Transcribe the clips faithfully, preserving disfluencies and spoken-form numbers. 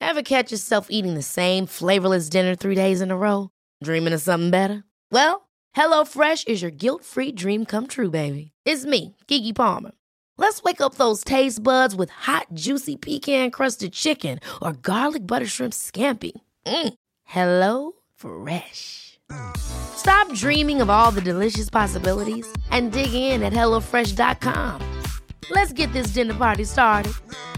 Ever catch yourself eating the same flavorless dinner three days in a row? Dreaming of something better? Well, HelloFresh is your guilt-free dream come true, baby. It's me, Keke Palmer. Let's wake up those taste buds with hot, juicy pecan-crusted chicken or garlic butter shrimp scampi. Mm. Hello Fresh. Stop dreaming of all the delicious possibilities and dig in at hello fresh dot com. Let's get this dinner party started.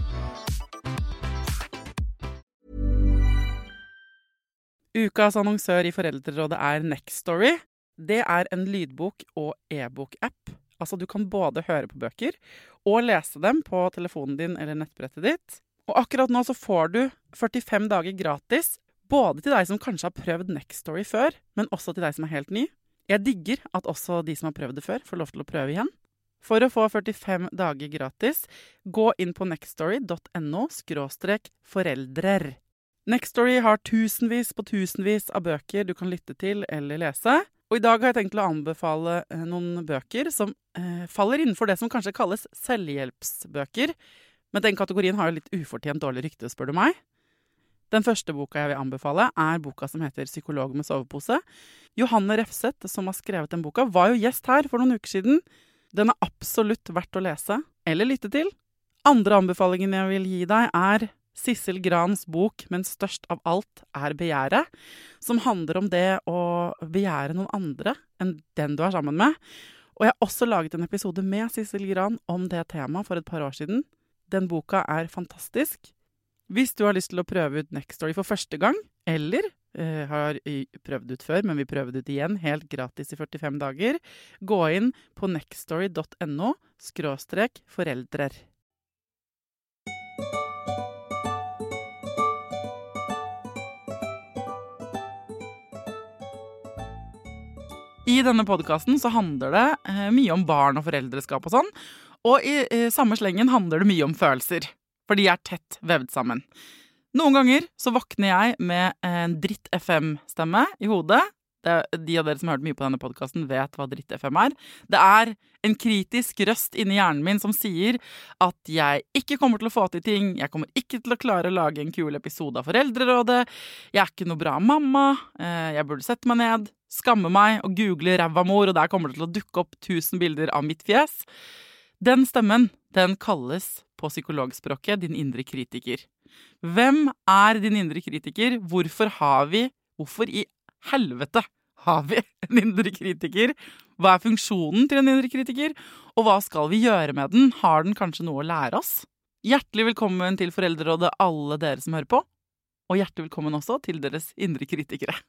Ukas annonsør i Foreldrerådet er Nextory. Det er en lydbok- og e-bok-app. Altså, du kan både høre på bøker og lese dem på telefonen din eller nettbrettet ditt. Og akkurat nå så får du førtifem dager gratis, både til deg som kanskje har prøvd Nextory før, men også til deg som er helt ny. Jeg digger at også de som har prøvd det før får lov til å prøve igjen. For å få førtifem dager gratis, gå inn på nextory dot no skråstrek foreldrer. Nextory har tusenvis på tusenvis av bøker du kan lytte til eller lese. Og i dag har jeg tenkt å anbefale eh, noen bøker som eh, faller innenfor det som kanskje kalles selvhjelpsbøker. Men den kategorien har jo litt ufortjent dårlig rykte, spør du meg. Den første boka jeg vil anbefale er boka som heter Psykolog med sovepose. Johanne Refseth, som har skrevet den boka, var jo gjest her for noen uker siden. Den er absolutt verdt å lese eller lytte til. Andre anbefalingen jeg vil gi deg er Sissel Grans bok, men størst av alt er begjæret, som handler om det å begjære noen andre enn den du er sammen med. Og jeg har også laget en episode med Sissel Gran om det temaet for et par år siden. Den boka er fantastisk. Hvis du har lyst til å prøve ut Nextory for første gang, eller eh, har prøvd ut før, men vil prøve det ut igjen, helt gratis i førtifem dager, gå inn på nextory dot no skråstrek foreldrer. I denne podcasten så handler det eh, mye om barn og foreldreskap og sånn, og i eh, samme slengen handler det mye om følelser, for de er tett vevd sammen. Noen ganger så våkner jeg med en dritt F M-stemme i hodet. Det, de av dere som har hørt mye på denne podcasten vet hva dritt F M er. Det er en kritisk røst inni hjernen min som sier at jeg ikke kommer til å få til ting, jeg kommer ikke til å klare å lage en kul episode av Foreldrerådet, jeg er ikke noe bra mamma, jeg burde sette meg ned, skamme meg og google rævamor, og der kommer det til å dukke opp tusen bilder av mitt fjes. Den stemmen, den kalles på psykologspråket din indre kritiker. Hvem er din indre kritiker? Hvorfor har vi, hvorfor i helvete har vi en indre kritiker? Hva er funksjonen til en indre kritiker? Og hva skal vi gjøre med den? Har den kanskje noe å lære oss? Hjertelig velkommen til Foreldrerådet, alle dere som hører på. Og hjertelig velkommen også til deres indre kritikere.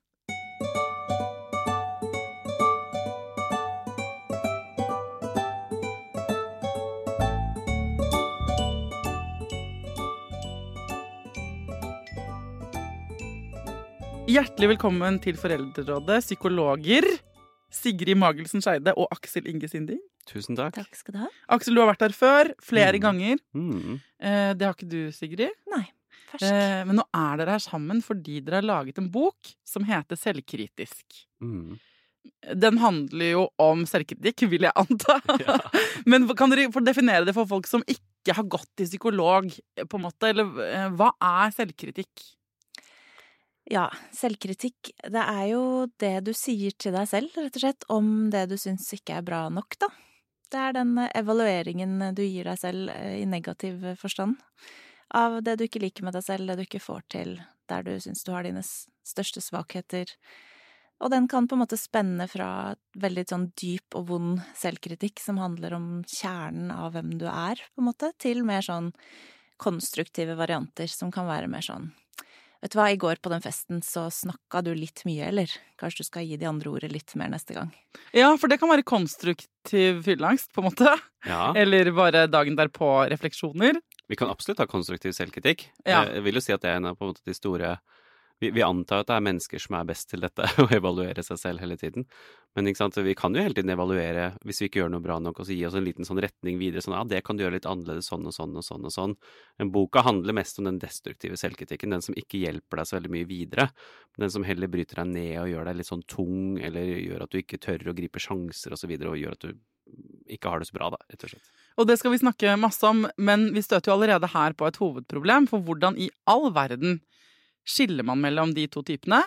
Hjertelig velkommen til Foreldrerådet, psykologer Sigrid Magelsen Scheide og Aksel Inge Sinding. Tusen takk. Takk skal du ha. Aksel, du har vært her før, flere Mm. ganger. Mm. Eh, det har ikke du, Sigrid. Nei, fersk. Eh, men nå er dere her sammen fordi dere har laget en bok som heter Selvkritisk. Mm. Den handler jo om selvkritikk, vil jeg anta. Ja. Men kan dere få definere det for folk som ikke har gått til psykolog, på en måte? Eller eh, hva er selvkritikk? Ja, selvkritikk, det er jo det du sier til deg selv, rett og slett, om det du syns ikke er bra nok, da. Det er den evalueringen du gir deg selv i negativ forstand, av det du ikke liker med deg selv, det du ikke får til, der du syns du har dine største svakheter. Og den kan på en måte spenne fra veldig sånn dyp og vond selvkritikk, som handler om kjernen av hvem du er, på en måte, til mer sånn konstruktive varianter, som kan være mer sånn: vet du hva, i går på den festen så snakka du litt mye, eller kanskje du skal gi de andre ordet litt mer neste gang. Ja, for det kan være konstruktiv fylleangst, på en måte. Ja. Eller bare dagen derpå refleksjoner. Vi kan absolutt ha konstruktiv selvkritikk. Ja. Jeg vil jo si at det er en av på en måte de store... Vi, vi antar at det er mennesker som er best til dette, å evaluere seg selv hele tiden. Men ikke sant, vi kan jo hele tiden evaluere hvis vi ikke gjør noe bra nok, og så gi oss en liten sånn retning videre, sånn, ja, det kan du gjøre litt annerledes, sånn og sånn og sånn og sånn. Men boka handler mest om den destruktive selvkritikken, den som ikke hjelper deg så veldig mye videre, den som heller bryter deg ned og gjør deg litt sånn tung, eller gjør at du ikke tør å gripe sjanser og så videre, og gjør at du ikke har det så bra, da, rett og slett. Og det skal vi snakke masse om, men vi støter jo allerede her på et hovedproblem, for hvordan i all verden skiller man mellom de to typene?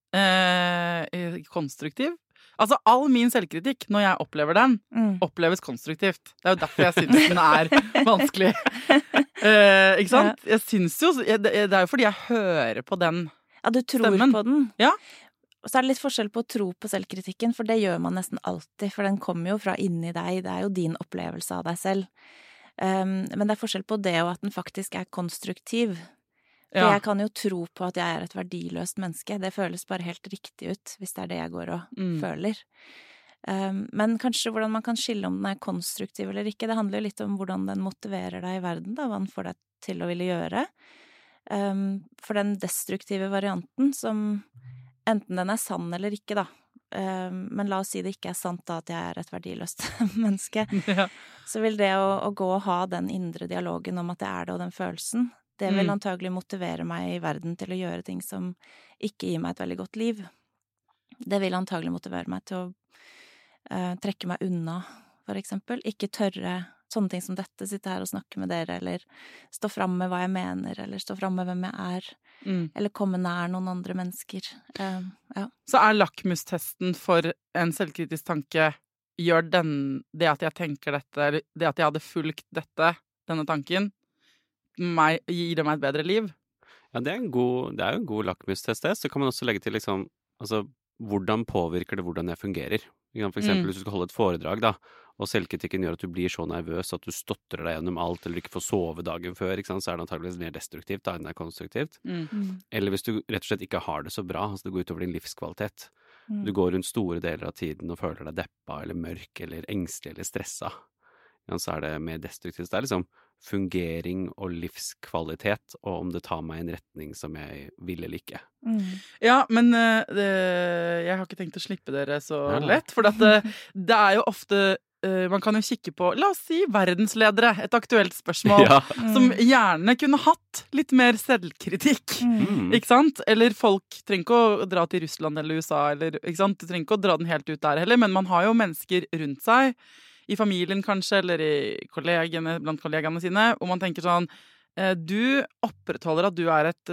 Eh, konstruktiv. Altså, all min selvkritikk, når jeg opplever den, mm. oppleves konstruktivt. Det er jo derfor jeg synes den er vanskelig. Eh, ikke sant? Ja. Jeg synes jo, det er jo fordi jeg hører på den stemmen. Ja, du tror stemmen. På den. Ja. Og så er det litt forskjell på å tro på selvkritikken, for det gjør man nesten alltid, for den kommer jo fra inni deg, det er jo din opplevelse av deg selv. Um, men det er forskjell på det og at den faktisk er konstruktiv. For ja. Jeg kan jo tro på at jeg er et verdiløst menneske. Det føles bare helt riktig ut, hvis det er det jeg går og mm. føler. Um, men kanskje hvordan man kan skille om den er konstruktiv eller ikke. Det handler jo litt om hvordan den motiverer deg i verden, da, hva den får deg til å ville gjøre. Um, for den destruktive varianten, som enten den er sann eller ikke, da. Um, men la oss si det ikke er sant da, at jeg er et verdiløst menneske. Ja. Så vil det å, å gå og ha den indre dialogen om at jeg er det, og den følelsen, det vil antagelig motivere meg i verden til å gjøre ting som ikke gir meg et veldig godt liv. Det vil antagelig motivere meg til å uh, trekke meg unna, for eksempel. Ikke tørre sånne ting som dette, sitte her og snakke med dere, eller stå frem med hva jeg mener, eller stå frem med hvem jeg er, mm. eller komme nær noen andre mennesker. Uh, ja. Så er lakmustesten for en selvkritisk tanke, gjør den, det at jeg tenker dette, eller det at jeg hadde fulgt dette, denne tanken, meg, gir det meg et bedre liv? Ja, det er, en god, det er jo en god lakmustest. Så kan man også legge til liksom, altså, hvordan påvirker det hvordan jeg fungerer? For eksempel mm. hvis du skal holde et foredrag, da, og selvkritikken gjør at du blir så nervøs at du stotrer deg gjennom alt, eller ikke får sove dagen før, ikke sant? Så er det antageligvis mer destruktivt da, enn det er konstruktivt. Mm. Eller hvis du rett og slett ikke har det så bra, altså det går utover din livskvalitet. Mm. Du går rundt store deler av tiden og føler deg deppa, eller mørk, eller engstelig, eller stressa. Ja, så er det mer destruktivt. Det er liksom fungering og livskvalitet, og om det tar meg i en retning som jeg vil eller ikke. Mm. Ja, men uh, det, jeg har ikke tenkt å slippe dere så ja. lett, for at det, det er jo ofte uh, man kan jo kikke på, la oss si, verdensledere, et aktuelt spørsmål, ja. mm. som gjerne kunne hatt litt mer selvkritikk, mm. ikke sant? Eller folk trenger ikke å dra til Russland eller U S A, eller, ikke sant? Du trenger ikke å dra den helt ut der heller, men man har jo mennesker rundt seg, i familien kanskje, eller i kollegene, blant kollegene sine, og man tenker sånn, du opprettholder at du er et,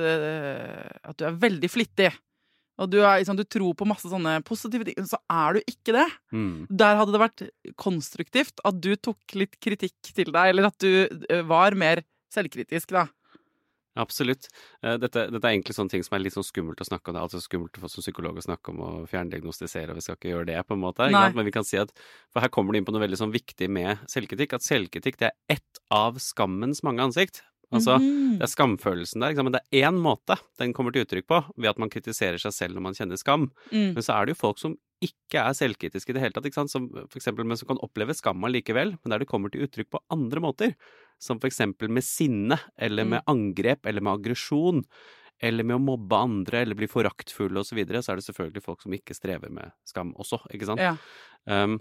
at du er veldig flittig, og du, er, liksom, du tror på masse sånne positive ting, så er du ikke det. Mm. Der hadde det vært konstruktivt at du tok litt kritikk til deg, eller at du var mer selvkritisk da. Absolutt. Dette, dette er egentlig sånne ting som er litt sånn skummelt å snakke om. Det er altså skummelt for som psykolog å snakke om og fjerndiagnostisere, og vi skal ikke gjøre det på en måte. Men vi kan si at, for her kommer det inn på noe veldig sånn viktig med selvkritikk, at selvkritikk det er ett av skammens mange ansikt. Altså, mm-hmm. det er skamfølelsen der, men det er én måte den kommer til uttrykk på, ved at man kritiserer seg selv når man kjenner skam. Mm. Men så er det jo folk som ikke er selvkritiske i det hele tatt, ikke sant? Som for eksempel, men som kan oppleve skamma likevel, men der det kommer til uttrykk på andre måter, som for eksempel med sinne, eller med mm. angrep, eller med aggresjon, eller med å mobbe andre, eller bli foraktfulle og så videre, så er det selvfølgelig folk som ikke strever med skam også, ikke sant? Ja. Um,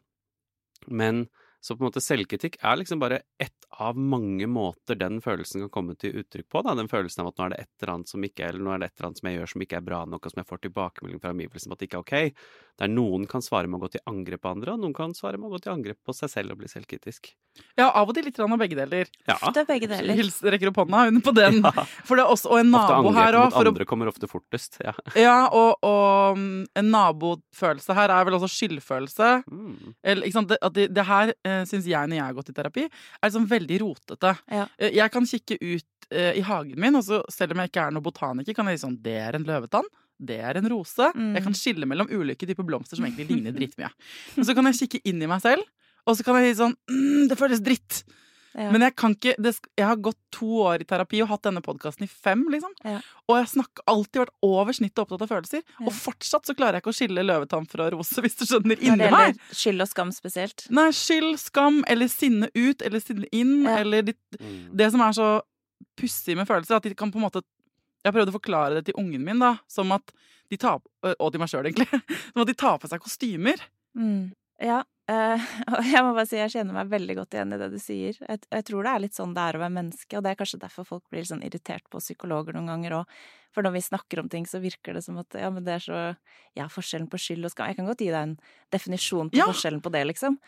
men så på en måte selvkritikk er liksom bare ett av mange måter den følelsen kan komme til uttrykk på, da. Den følelsen av at nå er det et eller annet som ikke, eller nå er det et eller annet som jeg gjør som ikke er bra nok, og som jeg får tilbakemelding fra omgivelsen på at det ikke er ok. Der noen kan svare med å gå til angrep på andre, og noen kan svare med å gå til angrep på seg selv og bli selvkritisk. Ja, av og til litt av begge deler. Ja. Det er begge deler. Hils, rekker opp hånda under på den. Ja. For det er også, og en nabo her også. Ofte andre kommer ofte fortest, ja. Ja, og, og en nabofølelse her er vel også skyldfølelse. Mm. Eller, ikke sant, det, at det, det her eh, synes jeg når jeg har gått i terapi, er liksom veldig rotete. Ja. Jeg kan kikke ut eh, i hagen min, og så selv om jeg ikke er noe botaniker, kan jeg si sånn, det er en løvetann. Det er en rose. Mm. Jeg kan skille mellom ulike typer blomster som egentlig ligner dritmye. Men så kan jeg kikke inn i meg selv, og så kan jeg si sånn, mm, det føles dritt. Ja. Men jeg kan ikke, det, jeg har gått to år i terapi og hatt denne podcasten i fem, liksom. Ja. Og jeg har alltid vært over snittet opptatt av følelser. Ja. Og fortsatt så klarer jeg ikke å skille løvetann fra rose, hvis du skjønner, inni meg. Skyld og skam spesielt. Nei, skyld, skam, eller sinne ut, eller sinne inn, ja. Eller det, det som er så pussig med følelser, at de kan på en måte, jeg prøvde å forklare det til ungen min da, som at de tar, og til meg selv egentlig, som at de tar på seg kostymer. Mm. Ja, uh, og jeg må bare si, jeg kjenner meg veldig godt igjen i det du sier. Jeg, jeg tror det er litt sånn det er å være menneske, og det er kanskje derfor folk blir sånn irritert på psykologer noen ganger også. For når vi snakker om ting, så virker det som at, ja, men det er så, ja, forskjellen på skyld og skam. Jeg kan godt gi deg en definisjon på ja. Forskjellen på det, liksom.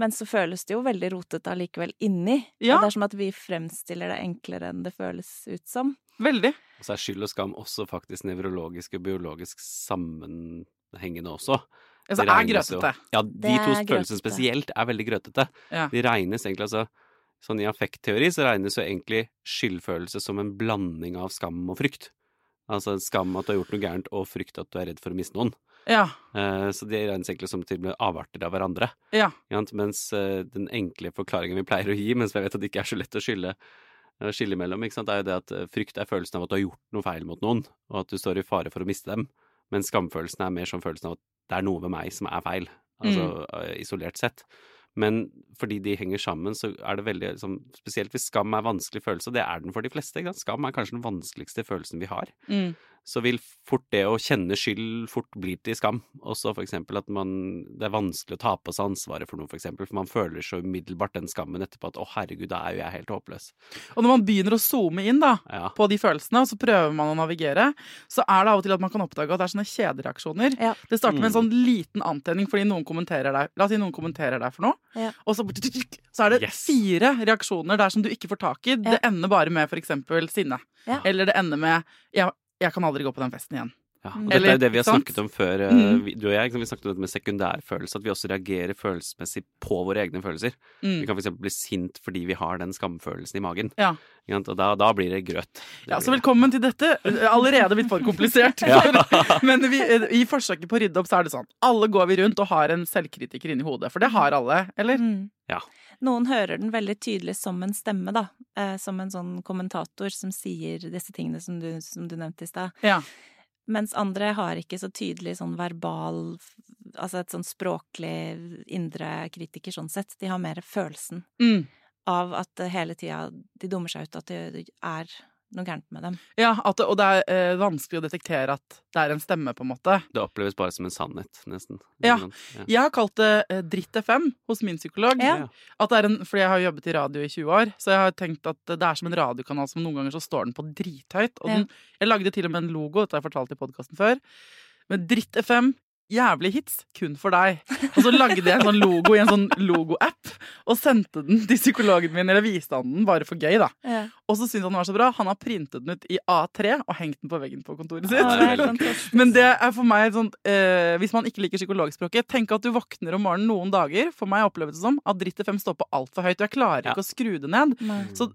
Men så føles det jo veldig rotet allikevel inni. Ja. Og det er som at vi fremstiller det enklere enn det føles ut som. Veldig. Og så er skyld og skam også faktisk nevrologisk og biologisk sammenhengende også. Altså, Det er regnes jo- grøtete. Ja, Det de to er følelsene grøtete. spesielt er veldig grøtete. Ja. De regnes egentlig, altså, sånn i affektteori så regnes jo egentlig skyldfølelse som en blanding av skam og frykt. Altså skam at du har gjort noe gærent, og frykt at du er redd for å miste noen. Ja. Eh, så det regnes egentlig som til og med avarter av hverandre. Ja. Ikke sant? Mens eh, den enkle forklaringen vi pleier å gi, mens jeg vet at det ikke er så lett å skille, å skille imellom, ikke sant? Det er jo det at eh, frykt er følelsen av at du har gjort noe feil mot noen, og at du står i fare for å miste dem. Men skamfølelsen er mer som følelsen av at det er noe ved meg som er feil, altså eh, isolert sett. Men fordi de henger sammen, så er det veldig, liksom, spesielt hvis skam er vanskelig følelse, og det er den for de fleste, ikke sant? Skam er kanskje den vanskeligste følelsen vi har. Mm. Så vil fort det å kjenne skyld fort bli til skam. Også for eksempel at man, det er vanskelig å ta på seg ansvaret for noe, for eksempel, for man føler så umiddelbart den skammen etterpå at å herregud, da er jo jeg helt håpløs. Og når man begynner å zoome inn da, Ja. på de følelsene, og så prøver man å navigere, så er det av og til at man kan oppdage at det er sånne kjedereaksjoner. Ja. Det starter med en Mm. sånn liten antenning fordi noen kommenterer deg. La oss si noen kommenterer deg for noe, Ja. og så, så er det Yes. fire reaksjoner der som du ikke får tak i. Det ender bare med for eksempel sinne. Ja. Eller det ender med jeg, jeg kan aldri gå på den festen igjen. Ja, og Mm. dette er Eller, jo det vi har ikke sant? snakket om før, eh, Mhm. vi- du og jeg, ikke sant? Vi snakket om dette med sekundærfølelse, at vi også reagerer følelsesmessig på våre egne følelser. Vi Mm. kan for eksempel bli sint fordi vi har den skamfølelsen i magen. Ja. Ikke sant? Og da, da blir det grøt. Det Ja, blir så det. velkommen til dette. Allerede blitt for komplisert. Ja. Men vi, i forsøket på å rydde opp så er det sånn. Alle går vi rundt og har en selvkritiker inni hodet. For det har alle, eller? Mm. Ja. Noen hører den veldig tydelig som en stemme, da. Eh, som en sånn kommentator som sier disse tingene som du, som du nevnte i stad. Ja. Mens andre har ikke så tydelig sånn verbal, altså et sånn språklig indre kritiker sånn sett. De har mer følelsen Mm. av at eh, hele tida de dummer seg ut, at det er noe gærent med dem. Ja, at det, og det er eh, vanskelig å detektere at det er en stemme, på en måte. Det oppleves bare som en sannhet, nesten. Ja. Ikke sant? Ja. Jeg har kalt det eh, Dritt F M hos min psykolog. Ja. At det er en, fordi jeg har jobbet i radio i tjue år, så jeg har tenkt at det er som en radiokanal som noen ganger så står den på drithøyt. Og den, jeg lagde til og med en logo, dette har jeg fortalt i podcasten før. Men Dritt F M, jævlig hits, kun for deg. Og så lagde jeg en sånn logo i en sånn logo-app, og sendte den til psykologen min, eller viste han den bare for gøy da. Ja. Og så syntes han den var så bra, han har printet den ut i A tre og hengt den på veggen på kontoret sitt. Å, det er veldig fantastisk. Men det er for meg sånn, eh, hvis man ikke liker psykologspråket, tenk at du våkner om morgenen noen dager, for meg oppleves det som at Dritt F M står på alt for høyt, og jeg klarer Ja. ikke å skru det ned. Nei. Så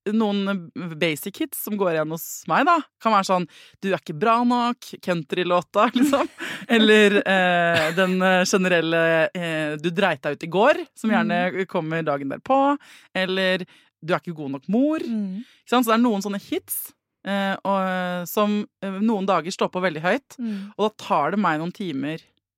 noen basic hits som går igjen hos meg da, kan være sånn, du er ikke bra nok, country-låta, liksom. Eller eh, den eh, generelle, eh, du dreit deg ut i går, som gjerne kommer dagen derpå. Eller, du er ikke god nok mor. Mm. Ikke sant? Så det er noen sånne hits eh, og, som eh, noen dager står på veldig høyt. Mm. Og da tar det meg noen timer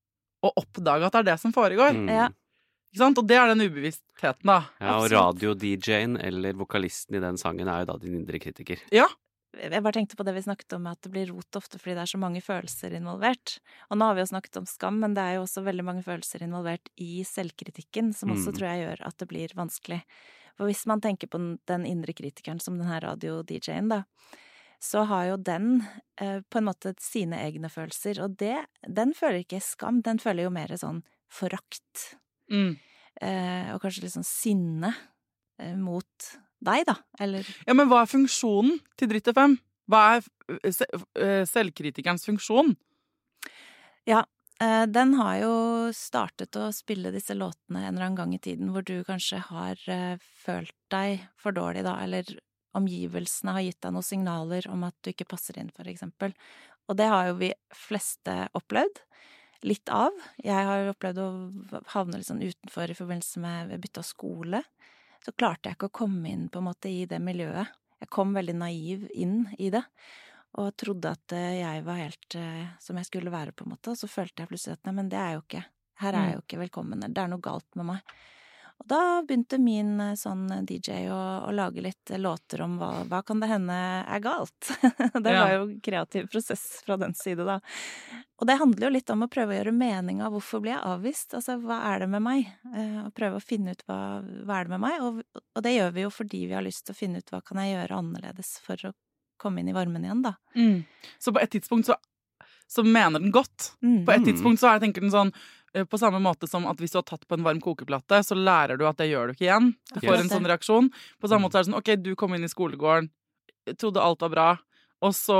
å oppdage at det er det som foregår. Mm. Ja. Ikke sant? Og det er den ubevisstheten da. Ja, og Absolutt. radio-D J-en eller vokalisten i den sangen er jo da din indre kritiker. Ja, Jeg bare tenkte på det vi snakket om, at det blir rot ofte fordi det er så mange følelser involvert. Og nå har vi jo snakket om skam, men det er jo også veldig mange følelser involvert i selvkritikken, som også Mm. tror jeg gjør at det blir vanskelig. For hvis man tenker på den- den indre kritikeren som den her radio-D J-en, da, så har jo den eh, på en måte sine egne følelser, og det, den føler ikke skam, den føler jo mer sånn forakt. mm. Eh, og kanskje litt sånn sinne eh, mot deg, da, eller Ja, men hva er funksjonen til Dritt F M? Hva er eh, se- eh, selvkritikerens funksjon? Ja, eh, den har jo startet å spille disse låtene en eller annen gang i tiden hvor du kanskje har eh, følt deg for dårlig, da, eller omgivelsene har gitt deg noen signaler om at du ikke passer inn, for eksempel. Og det har jo vi fleste opplevd. Litt av. Jeg har jo opplevd å havne litt sånn utenfor i forbindelse med bytte av skole. Så klarte jeg ikke å komme inn på en måte i det miljøet. Jeg kom veldig naiv inn i det. Og trodde at eh, jeg var helt eh, som jeg skulle være, på en måte. Og så følte jeg plutselig at nei, men det er jeg jo ikke. Her er jeg jo ikke velkommen. eller Det er noe galt med meg. Og da begynte min eh, sånn D J å, å lage litt eh, låter om hva, hva kan det hende er galt. Det Ja. var jo en kreativ prosess fra den side, da. Og det handler jo litt om å prøve å gjøre mening av hvorfor blir jeg avvist. Altså, hva er det med meg? Eh, og prøve å finne ut hva, hva er det med meg. Og, og det gjør vi jo fordi vi har lyst til å finne ut hva kan jeg gjøre annerledes for å komme inn i varmen igjen, da. Så på et tidspunkt så, så mener den godt. Mm. På et Mm. tidspunkt så er, tenker den sånn, på samme måte som at hvis du har tatt på en varm kokeplatte, så lærer du at det gjør du ikke igjen. Du får en sånn reaksjon. På samme måte er det sånn, ok, du kom inn i skolegården, trodde alt var bra, og så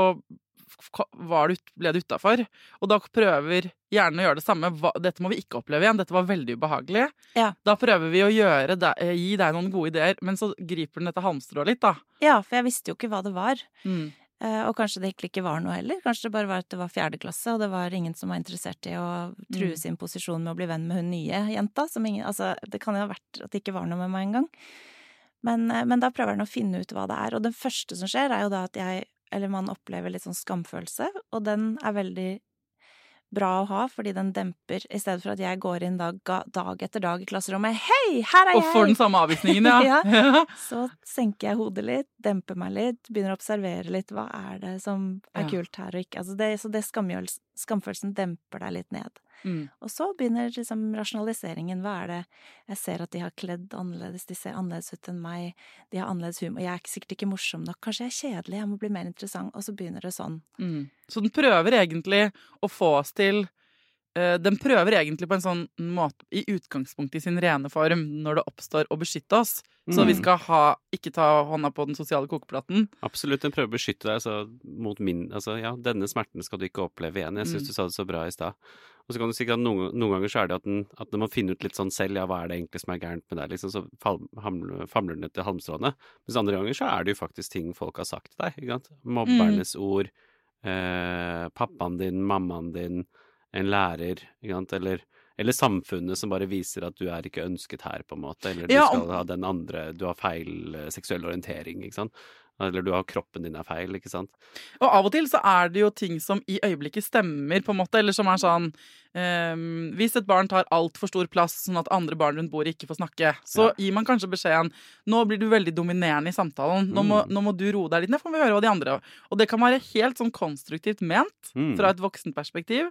var du, ble du utenfor. Og da prøver hjernen å gjøre det samme. Dette må vi ikke oppleve igjen, dette var veldig ubehagelig. Ja. Da prøver vi å gjøre det, gi deg noen gode ideer, men så griper den dette halmstrået litt, da. Ja, for jeg visste jo ikke hva det var. Mm. Og kanskje det egentlig ikke var noe heller. Kanskje det bare var at det var fjerde klasse, og det var ingen som var interessert i å true Mm. sin posisjon med å bli venn med hun nye jenta. Som ingen, altså, det kan jo ha vært at det ikke var noe med meg engang. Men, men da prøver den å finne ut hva det er. Og det første som skjer, er jo da at jeg, eller man opplever litt sånn skamfølelse, og den er veldig bra å ha, fordi den demper, i stedet for at jeg går inn dag, dag etter dag i klasserommet. Hei, her er jeg! Og får den samme avvisningen, ja. Ja. Så senker jeg hodet litt, demper meg litt, begynner å observere litt, hva er det som er Ja. kult her og ikke. Altså det, så det skamfølelsen demper deg litt ned. Mm. Og så begynner liksom rasjonaliseringen. Hva er det? Jeg ser at de har kledd annerledes, de ser annerledes ut enn meg, de har annerledes humor, jeg er ikke- sikkert ikke morsom nok, kanskje jeg er kjedelig, jeg må bli mer interessant, og så begynner det sånn. Mm. Så den prøver egentlig å få oss til eh, Den prøver egentlig på en sånn måte, i utgangspunktet i sin rene form, når det oppstår, å beskytte oss. Så Mm. vi skal ha, ikke ta hånda på den sosiale kokeplaten. Absolutt, den prøver å beskytte deg så mot min, altså ja, denne smerten skal du ikke oppleve igjen. Jeg synes Mm. du sa det så bra i stad. Og så kan du si at noen, noen ganger så er det at, den, at når man finner ut litt sånn selv, ja, hva er det egentlig som er gærent med deg, liksom, så fal, hamler, famler den etter halmstråene. Mens andre ganger så er det jo faktisk ting folk har sagt til deg, ikke sant? Mobbernes ord, eh, pappaen din, mammaen din, en lærer, ikke sant? Eller, eller samfunnet som bare viser at du er ikke ønsket her, på en måte. Eller du Ja, skal om- ha den andre, du har feil eh, seksuell orientering, ikke sant? Eller du har kroppen din er feil, ikke sant? Og av og til så er det jo ting som i øyeblikket stemmer, på en måte, eller som er sånn ehm, hvis et barn tar alt for stor plass, sånn at andre barn rundt bordet ikke får snakke, så Ja. gir man kanskje beskjeden nå blir du veldig dominerende i samtalen, nå må, Mm. nå må du roe deg litt ned, får vi høre hva de andre. Og det kan være helt sånn konstruktivt ment Mm. fra et voksenperspektiv.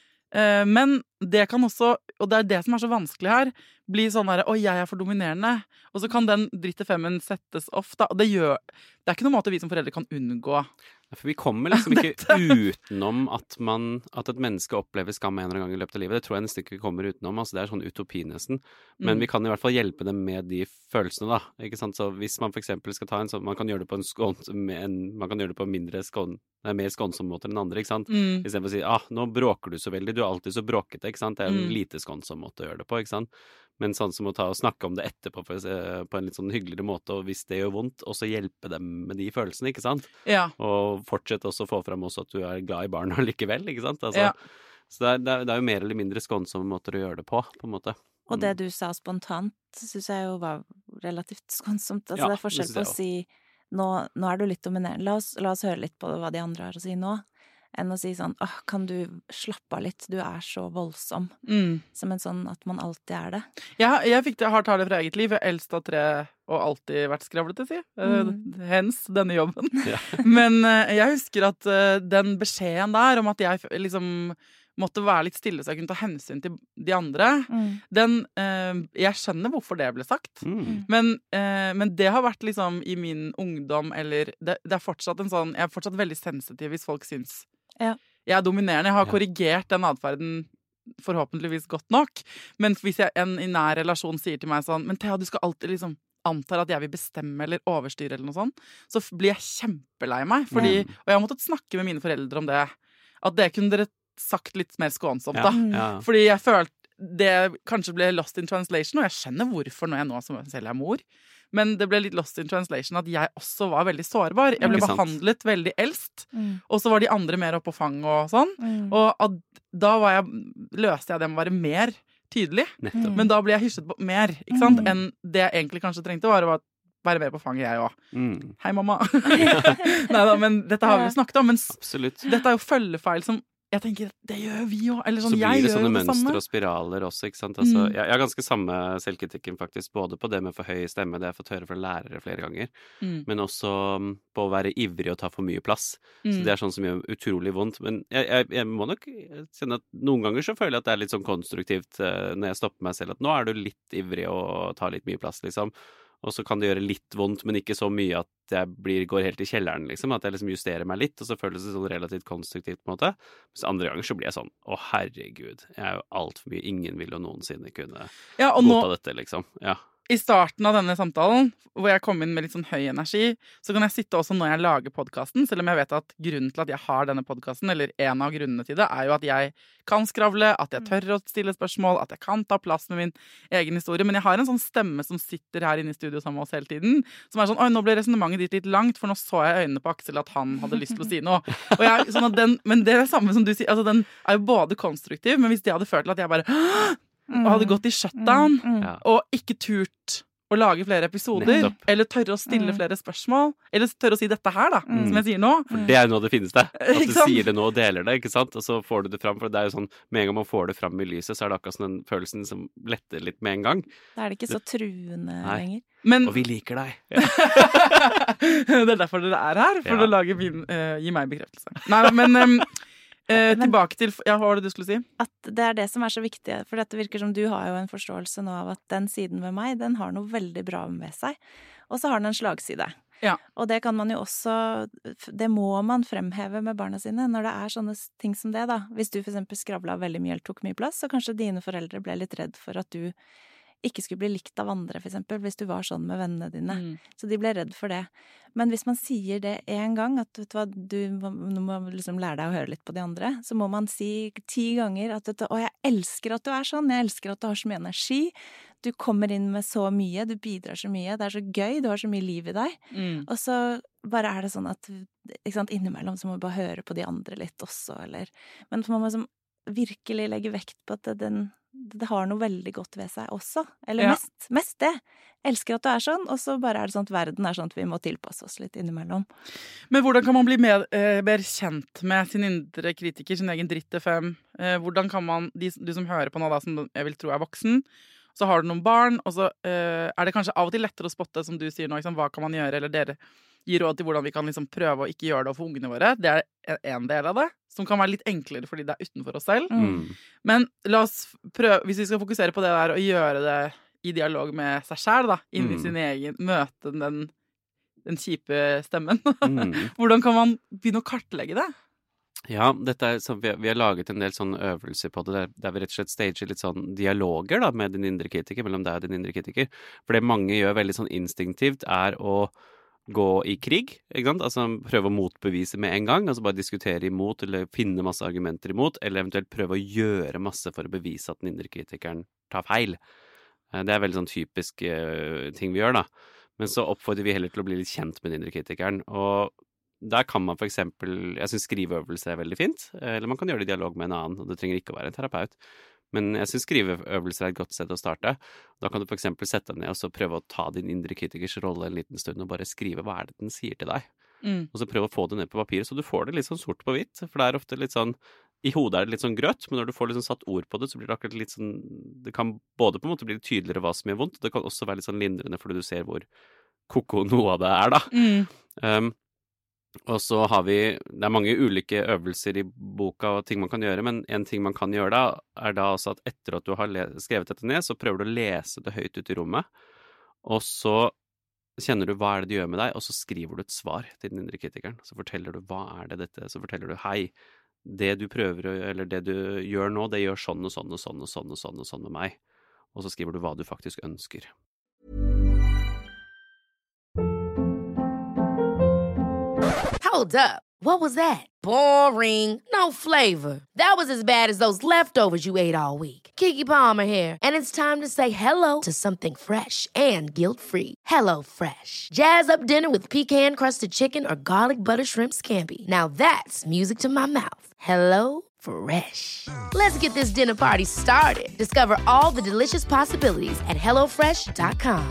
Eh, Men det kan også, og det er det som er så vanskelig her, bli sånn der, å, jeg er for dominerende. Og så kan den dritte femmen settes off, da. Og det gjør, det er ikke noen måte vi som foreldre kan unngå. For vi kommer liksom ikke utenom at, man, at et menneske opplever skam en eller annen gang i løpet av livet. Det tror jeg nesten ikke kommer utenom. Altså det er sånn utopi nesten. Men Mm. vi kan i hvert fall hjelpe dem med de følelsene, da. Ikke sant? Så hvis man for eksempel skal ta en sånn, man kan gjøre det på en skånsom, en, man kan gjøre det på en mindre skån, nei, mer skånsom måte enn andre, ikke sant? Mm. I stedet for å si, ah, nå bråker du så veldig, du er alltid så bråkete, ikke sant? Det er en Mm. lite skånsom måte å gjøre det på, ikke sant? Men sånn som å ta og snakke om det etterpå på, på en litt sånn hyggeligere måte, og hvis det gjør vondt, også hjelpe dem med de følelsene, ikke sant? Ja. Og fortsett også å få fram også at du er glad i barna likevel, ikke sant? Altså, Ja. Så det er, det, er, det er jo mer eller mindre skånsomme måter å gjøre det på, på en måte. Og det du sa spontant, synes jeg jo var relativt skånsomt. Altså Ja, det er forskjell det på å synes si nå, nå er du litt dominerende, la oss, la oss høre litt på hva de andre har å si nå, enn å si sånn åh, kan du slappe av litt, du er så voldsom. Mm. Som en sånn at man alltid er det. Jeg, jeg fikk det hardt tale fra eget liv. Jeg er eldst av tre og alltid vært skravlete, si. Mm. Eh, hens denne jobben. Ja. Men eh, jeg husker at eh, den beskjeden der om at jeg f- liksom måtte være litt stille så jeg kunne ta hensyn til de andre, den eh, Jeg skjønner hvorfor det ble sagt. Mm. Men, eh, men det har vært liksom i min ungdom, eller det, det er fortsatt en sånn Jeg er fortsatt veldig sensitiv hvis folk syns Ja. jeg er dominerende. Jeg har Ja. korrigert den atferden forhåpentligvis godt nok. Men hvis jeg, en i nær relasjon sier til meg sånn Men Thea, du skal alltid liksom antar at jeg vil bestemme eller overstyre eller noe sånt, så f- blir jeg kjempelei meg. Fordi, og jeg har måttet snakke med mine foreldre om det. At det kunne dere sagt litt mer skånsomt, Ja, da. ja. Fordi jeg følte det kanskje ble lost in translation, og jeg skjønner hvorfor når jeg nå som selv er mor. Men det ble litt lost in translation at jeg også var veldig sårbar. Jeg ble Ikke sant. behandlet veldig eldst, Mm. og så var de andre mer oppe på fanget og sånn. Mm. Og at da var jeg, løste jeg det med å være mer tydelig. Nettopp. Men da ble jeg hysjet på mer, ikke sant? Mm. Enn det jeg egentlig kanskje trengte, var å være mer på fanget, jeg òg. Mm. Hei, mamma. Neida, men dette har vi jo snakket om. Men s- Absolutt. dette er jo følgefeil som jeg tenker, det gjør vi jo. Eller sånn, Så blir jeg det gjør sånne jo det mønstre samme. og spiraler også, ikke sant? Altså, Mm. jeg, jeg har ganske samme selvkritikken faktisk, både på det med for høy stemme, det har jeg fått høre fra lærere flere ganger, Mm. men også mm, på å være ivrig og ta for mye plass. Så Mm. det er sånn som gjør utrolig vondt. Men jeg, jeg, jeg må nok kjenne at noen ganger så føler jeg at det er litt sånn konstruktivt eh, når jeg stopper meg selv, at nå er du litt ivrig og tar litt mye plass, liksom. og så kan det gjøre litt vondt, men ikke så mye at jeg blir, går helt i kjelleren, liksom. At jeg liksom justerer meg litt, og så føles det sånn relativt konstruktivt, på en måte. Mens andre ganger så blir jeg sånn, å herregud, jeg er jo alt for mye, ingen vil jo noensinne kunne ja, og godta nå... dette, liksom. Ja. I starten av denne samtalen, hvor jeg kom inn med litt sånn høy energi, så kan jeg sitte også når jeg lager podcasten, selv om jeg vet at grunnen til at jeg har denne podcasten, eller en av grunnene til det, er jo at jeg kan skravle, at jeg tør å stille spørsmål, at jeg kan ta plass med min egen historie, men jeg har en sånn stemme som sitter her inne i studio sammen med oss hele tiden, som er sånn, oi, nå ble resonnementet ditt litt langt, for nå så jeg øynene på Aksel at han hadde lyst til å si noe. Og jeg, sånn at den, men det er det samme som du sier, altså den er jo både konstruktiv, men hvis de hadde følt at jeg bare og hadde gått i shutdown, Mm, mm. Ja. og ikke turt å lage flere episoder, Nettopp. eller tørre å stille Mm. flere spørsmål, eller tørre å si dette her, da, Mm. som jeg sier nå. For det er jo noe av det fineste. At du Ikke sant? sier det nå og deler det, ikke sant? Og så får du det fram, for det er jo sånn, med en gang man får det fram i lyset, så er det akkurat sånn den følelsen som letter litt med en gang. Da er det ikke så truende Nei. lenger. Men Og vi liker deg. det er derfor dere er her, for Ja. å lage min, eh, gi meg bekreftelse. Nei, men em, eh, Men- tilbake til, ja, hva var det du skulle si? At det er det som er så viktig, for dette virker som du har jo en forståelse nå av at den siden ved meg, den har noe veldig bra med seg. Og så har den en slagside. Ja. Og det kan man jo også, det må man fremheve med barna sine når det er sånne ting som det, da. Hvis du for eksempel skravla veldig mye eller tok mye plass, så kanskje dine foreldre ble litt redd for at du ikke skulle bli likt av andre, for eksempel, hvis du var sånn med vennene dine. Mm. Så de ble redd for det. Men hvis man sier det en gang, at vet du hva, du må, du må liksom lære deg å høre litt på de andre, så må man si ti ganger at vet du, å, jeg elsker at du er sånn, jeg elsker at du har så mye energi, du kommer inn med så mye, du bidrar så mye, det er så gøy, du har så mye liv i deg. Mm. Og så bare er det sånn at, ikke sant, innimellom så må vi bare høre på de andre litt også, eller, men så må man liksom virkelig legge vekt på at det, den, det har noe veldig godt ved seg også. Eller Ja. mest, mest det. Elsker at du er sånn, og så bare er det sånn at verden er sånn at vi må tilpasse oss litt innimellom. Men hvordan kan man bli mer, eh, mer kjent med sin indre kritiker, sin egen dritt-F M? Eh, hvordan kan man, de, du som hører på nå da, som jeg vil tro er voksen, så har du noen barn, og så eh, er det kanskje av og til lettere å spotte, som du sier nå, liksom, hva kan man gjøre, eller dere gir råd til hvordan vi kan liksom prøve å ikke gjøre det for ungene våre. Det er en del av det, som kan være litt enklere fordi det er utenfor oss selv. Mm. Men la oss prøve, hvis vi skal fokusere på det der, og gjøre det i dialog med seg selv, da, inni Mm. sin egen, møte den, den kjipe stemmen. Mm. Hvordan kan man begynne å kartlegge det? Ja, dette er, så vi, har- vi har laget en del sånne øvelser på det, der, der vi rett og slett stager litt sånn dialoger da, med din indre kritiker, mellom deg og din indre kritiker. For det mange gjør veldig sånn instinktivt er å gå i krig, ikke sant? Altså prøve å motbevise med en gang, altså bare diskutere imot, eller finne masse argumenter imot, eller eventuelt prøve å gjøre masse for å bevise at den indre kritikeren tar feil. Eh, Det er veldig sånn typisk eh, ting vi gjør da. Men så oppfordrer vi heller til å bli litt kjent med den indre kritikeren, og der kan man for eksempel, jeg synes skriveøvelser er veldig fint, eller man kan gjøre det i dialog med en annen, og det trenger ikke å være en terapeut. Men jeg synes skriveøvelser er et godt sted å starte. Da kan du for eksempel sette deg ned og så prøve å ta din indre kritikers rolle en liten stund og bare skrive hva er det den sier til deg. Mm. Og så prøve å få det ned på papiret, så du får det litt sånn sort på hvitt. For det er ofte litt sånn, i hodet er det litt sånn grøtt, men når du får litt sånn satt ord på det, så blir det akkurat litt sånn, det kan både på en måte bli litt tydeligere hva som gjør vondt, og det kan også være litt sånn lindrende, fordi du ser hvor koko noe av det er da. Mm. Um, og så har vi, det er mange ulike øvelser i boka og ting man kan gjøre, men en ting man kan gjøre da, er da altså at etter at du har le- skrevet dette ned, så prøver du å lese det høyt ut i rommet, og så kjenner du hva er det det gjør med deg, og så skriver du et svar til den indre kritikeren. Så forteller du hva er det dette, så forteller du hei, det du prøver, å- eller det du gjør nå, det gjør sånn og sånn og sånn og sånn og sånn og sånn med meg. Og så skriver du hva du faktisk ønsker. Hold up. What was that? Boring. No flavor. That was as bad as those leftovers you ate all week. Keke Palmer here, and it's time to say hello to something fresh and guilt-free. Hello Fresh. Jazz up dinner with pecan-crusted chicken or garlic butter shrimp scampi. Now that's music to my mouth. Hello Fresh. Let's get this dinner party started. Discover all the delicious possibilities at hello fresh dot com.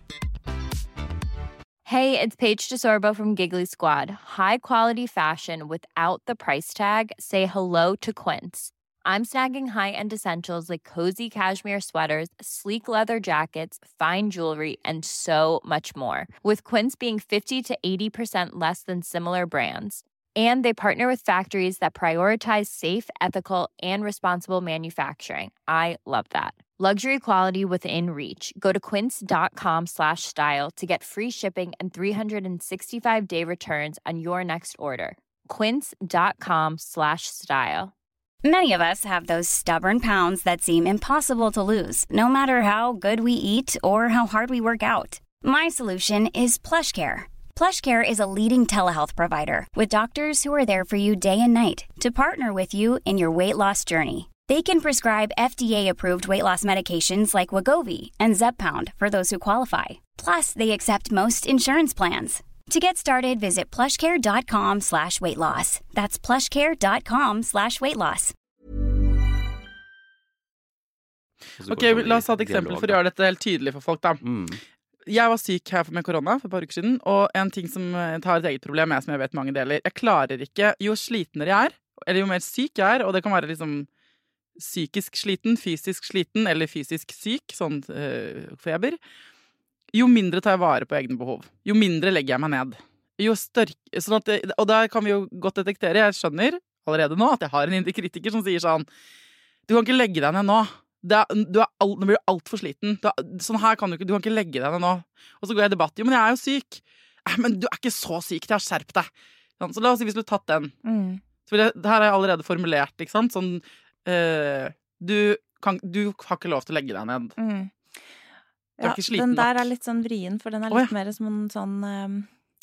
Hey, it's Paige DeSorbo from Giggly Squad. High quality fashion without the price tag. Say hello to Quince. I'm snagging high-end essentials like cozy cashmere sweaters, sleek leather jackets, fine jewelry, and so much more. With Quince being fifty to eighty percent less than similar brands. And they partner with factories that prioritize safe, ethical, and responsible manufacturing. I love that. Luxury quality within reach. Go to quince.com slash style to get free shipping and three sixty-five day returns on your next order. Quince.com slash style. Many of us have those stubborn pounds that seem impossible to lose, no matter how good we eat or how hard we work out. My solution is PlushCare. PlushCare is a leading telehealth provider with doctors who are there for you day and night to partner with you in your weight loss journey. They can prescribe F D A-approved weight loss medications like Wegovy and Zepbound for those who qualify. Plus, they accept most insurance plans. To get started, visit plushcare.com slash weight loss. That's plushcare.com slash weight loss. Ok, la oss ha et eksempel for å gjøre dette helt tydelig for folk da. Mm. Jeg var syk her med korona for et par uker siden, og en ting som tar et eget problem er, som jeg vet mange deler, jeg klarer ikke, jo slitnere jeg er, eller jo mer syk jeg er, og det kan være liksom psykisk sliten, fysisk sliten, eller fysisk syk, sånn øh, feber, jo mindre tar jeg vare på egne behov. Jo mindre legger jeg meg ned. Jo større, sånn at det, og der kan vi jo godt detektere, jeg skjønner allerede nå at jeg har en indre kritiker som sier sånn, du kan ikke legge deg ned nå. Det er, du er alt, nå blir du alt for sliten. Du er, sånn her kan du ikke, du kan ikke legge deg ned nå. Og så går jeg i debatt, jo, men jeg er jo syk. Eh, men du er ikke så syk, jeg har skjerpet deg. Sånn, så la oss si hvis du har tatt den. Mm. Så det, det her har jeg allerede formulert, ikke sant? Sånn, øh, du, kan, du har ikke lov til å legge deg ned. Mm. Du er Ja, ikke sliten den der nok. er litt sånn vrien, for den er Å, litt ja. mer som en sånn um,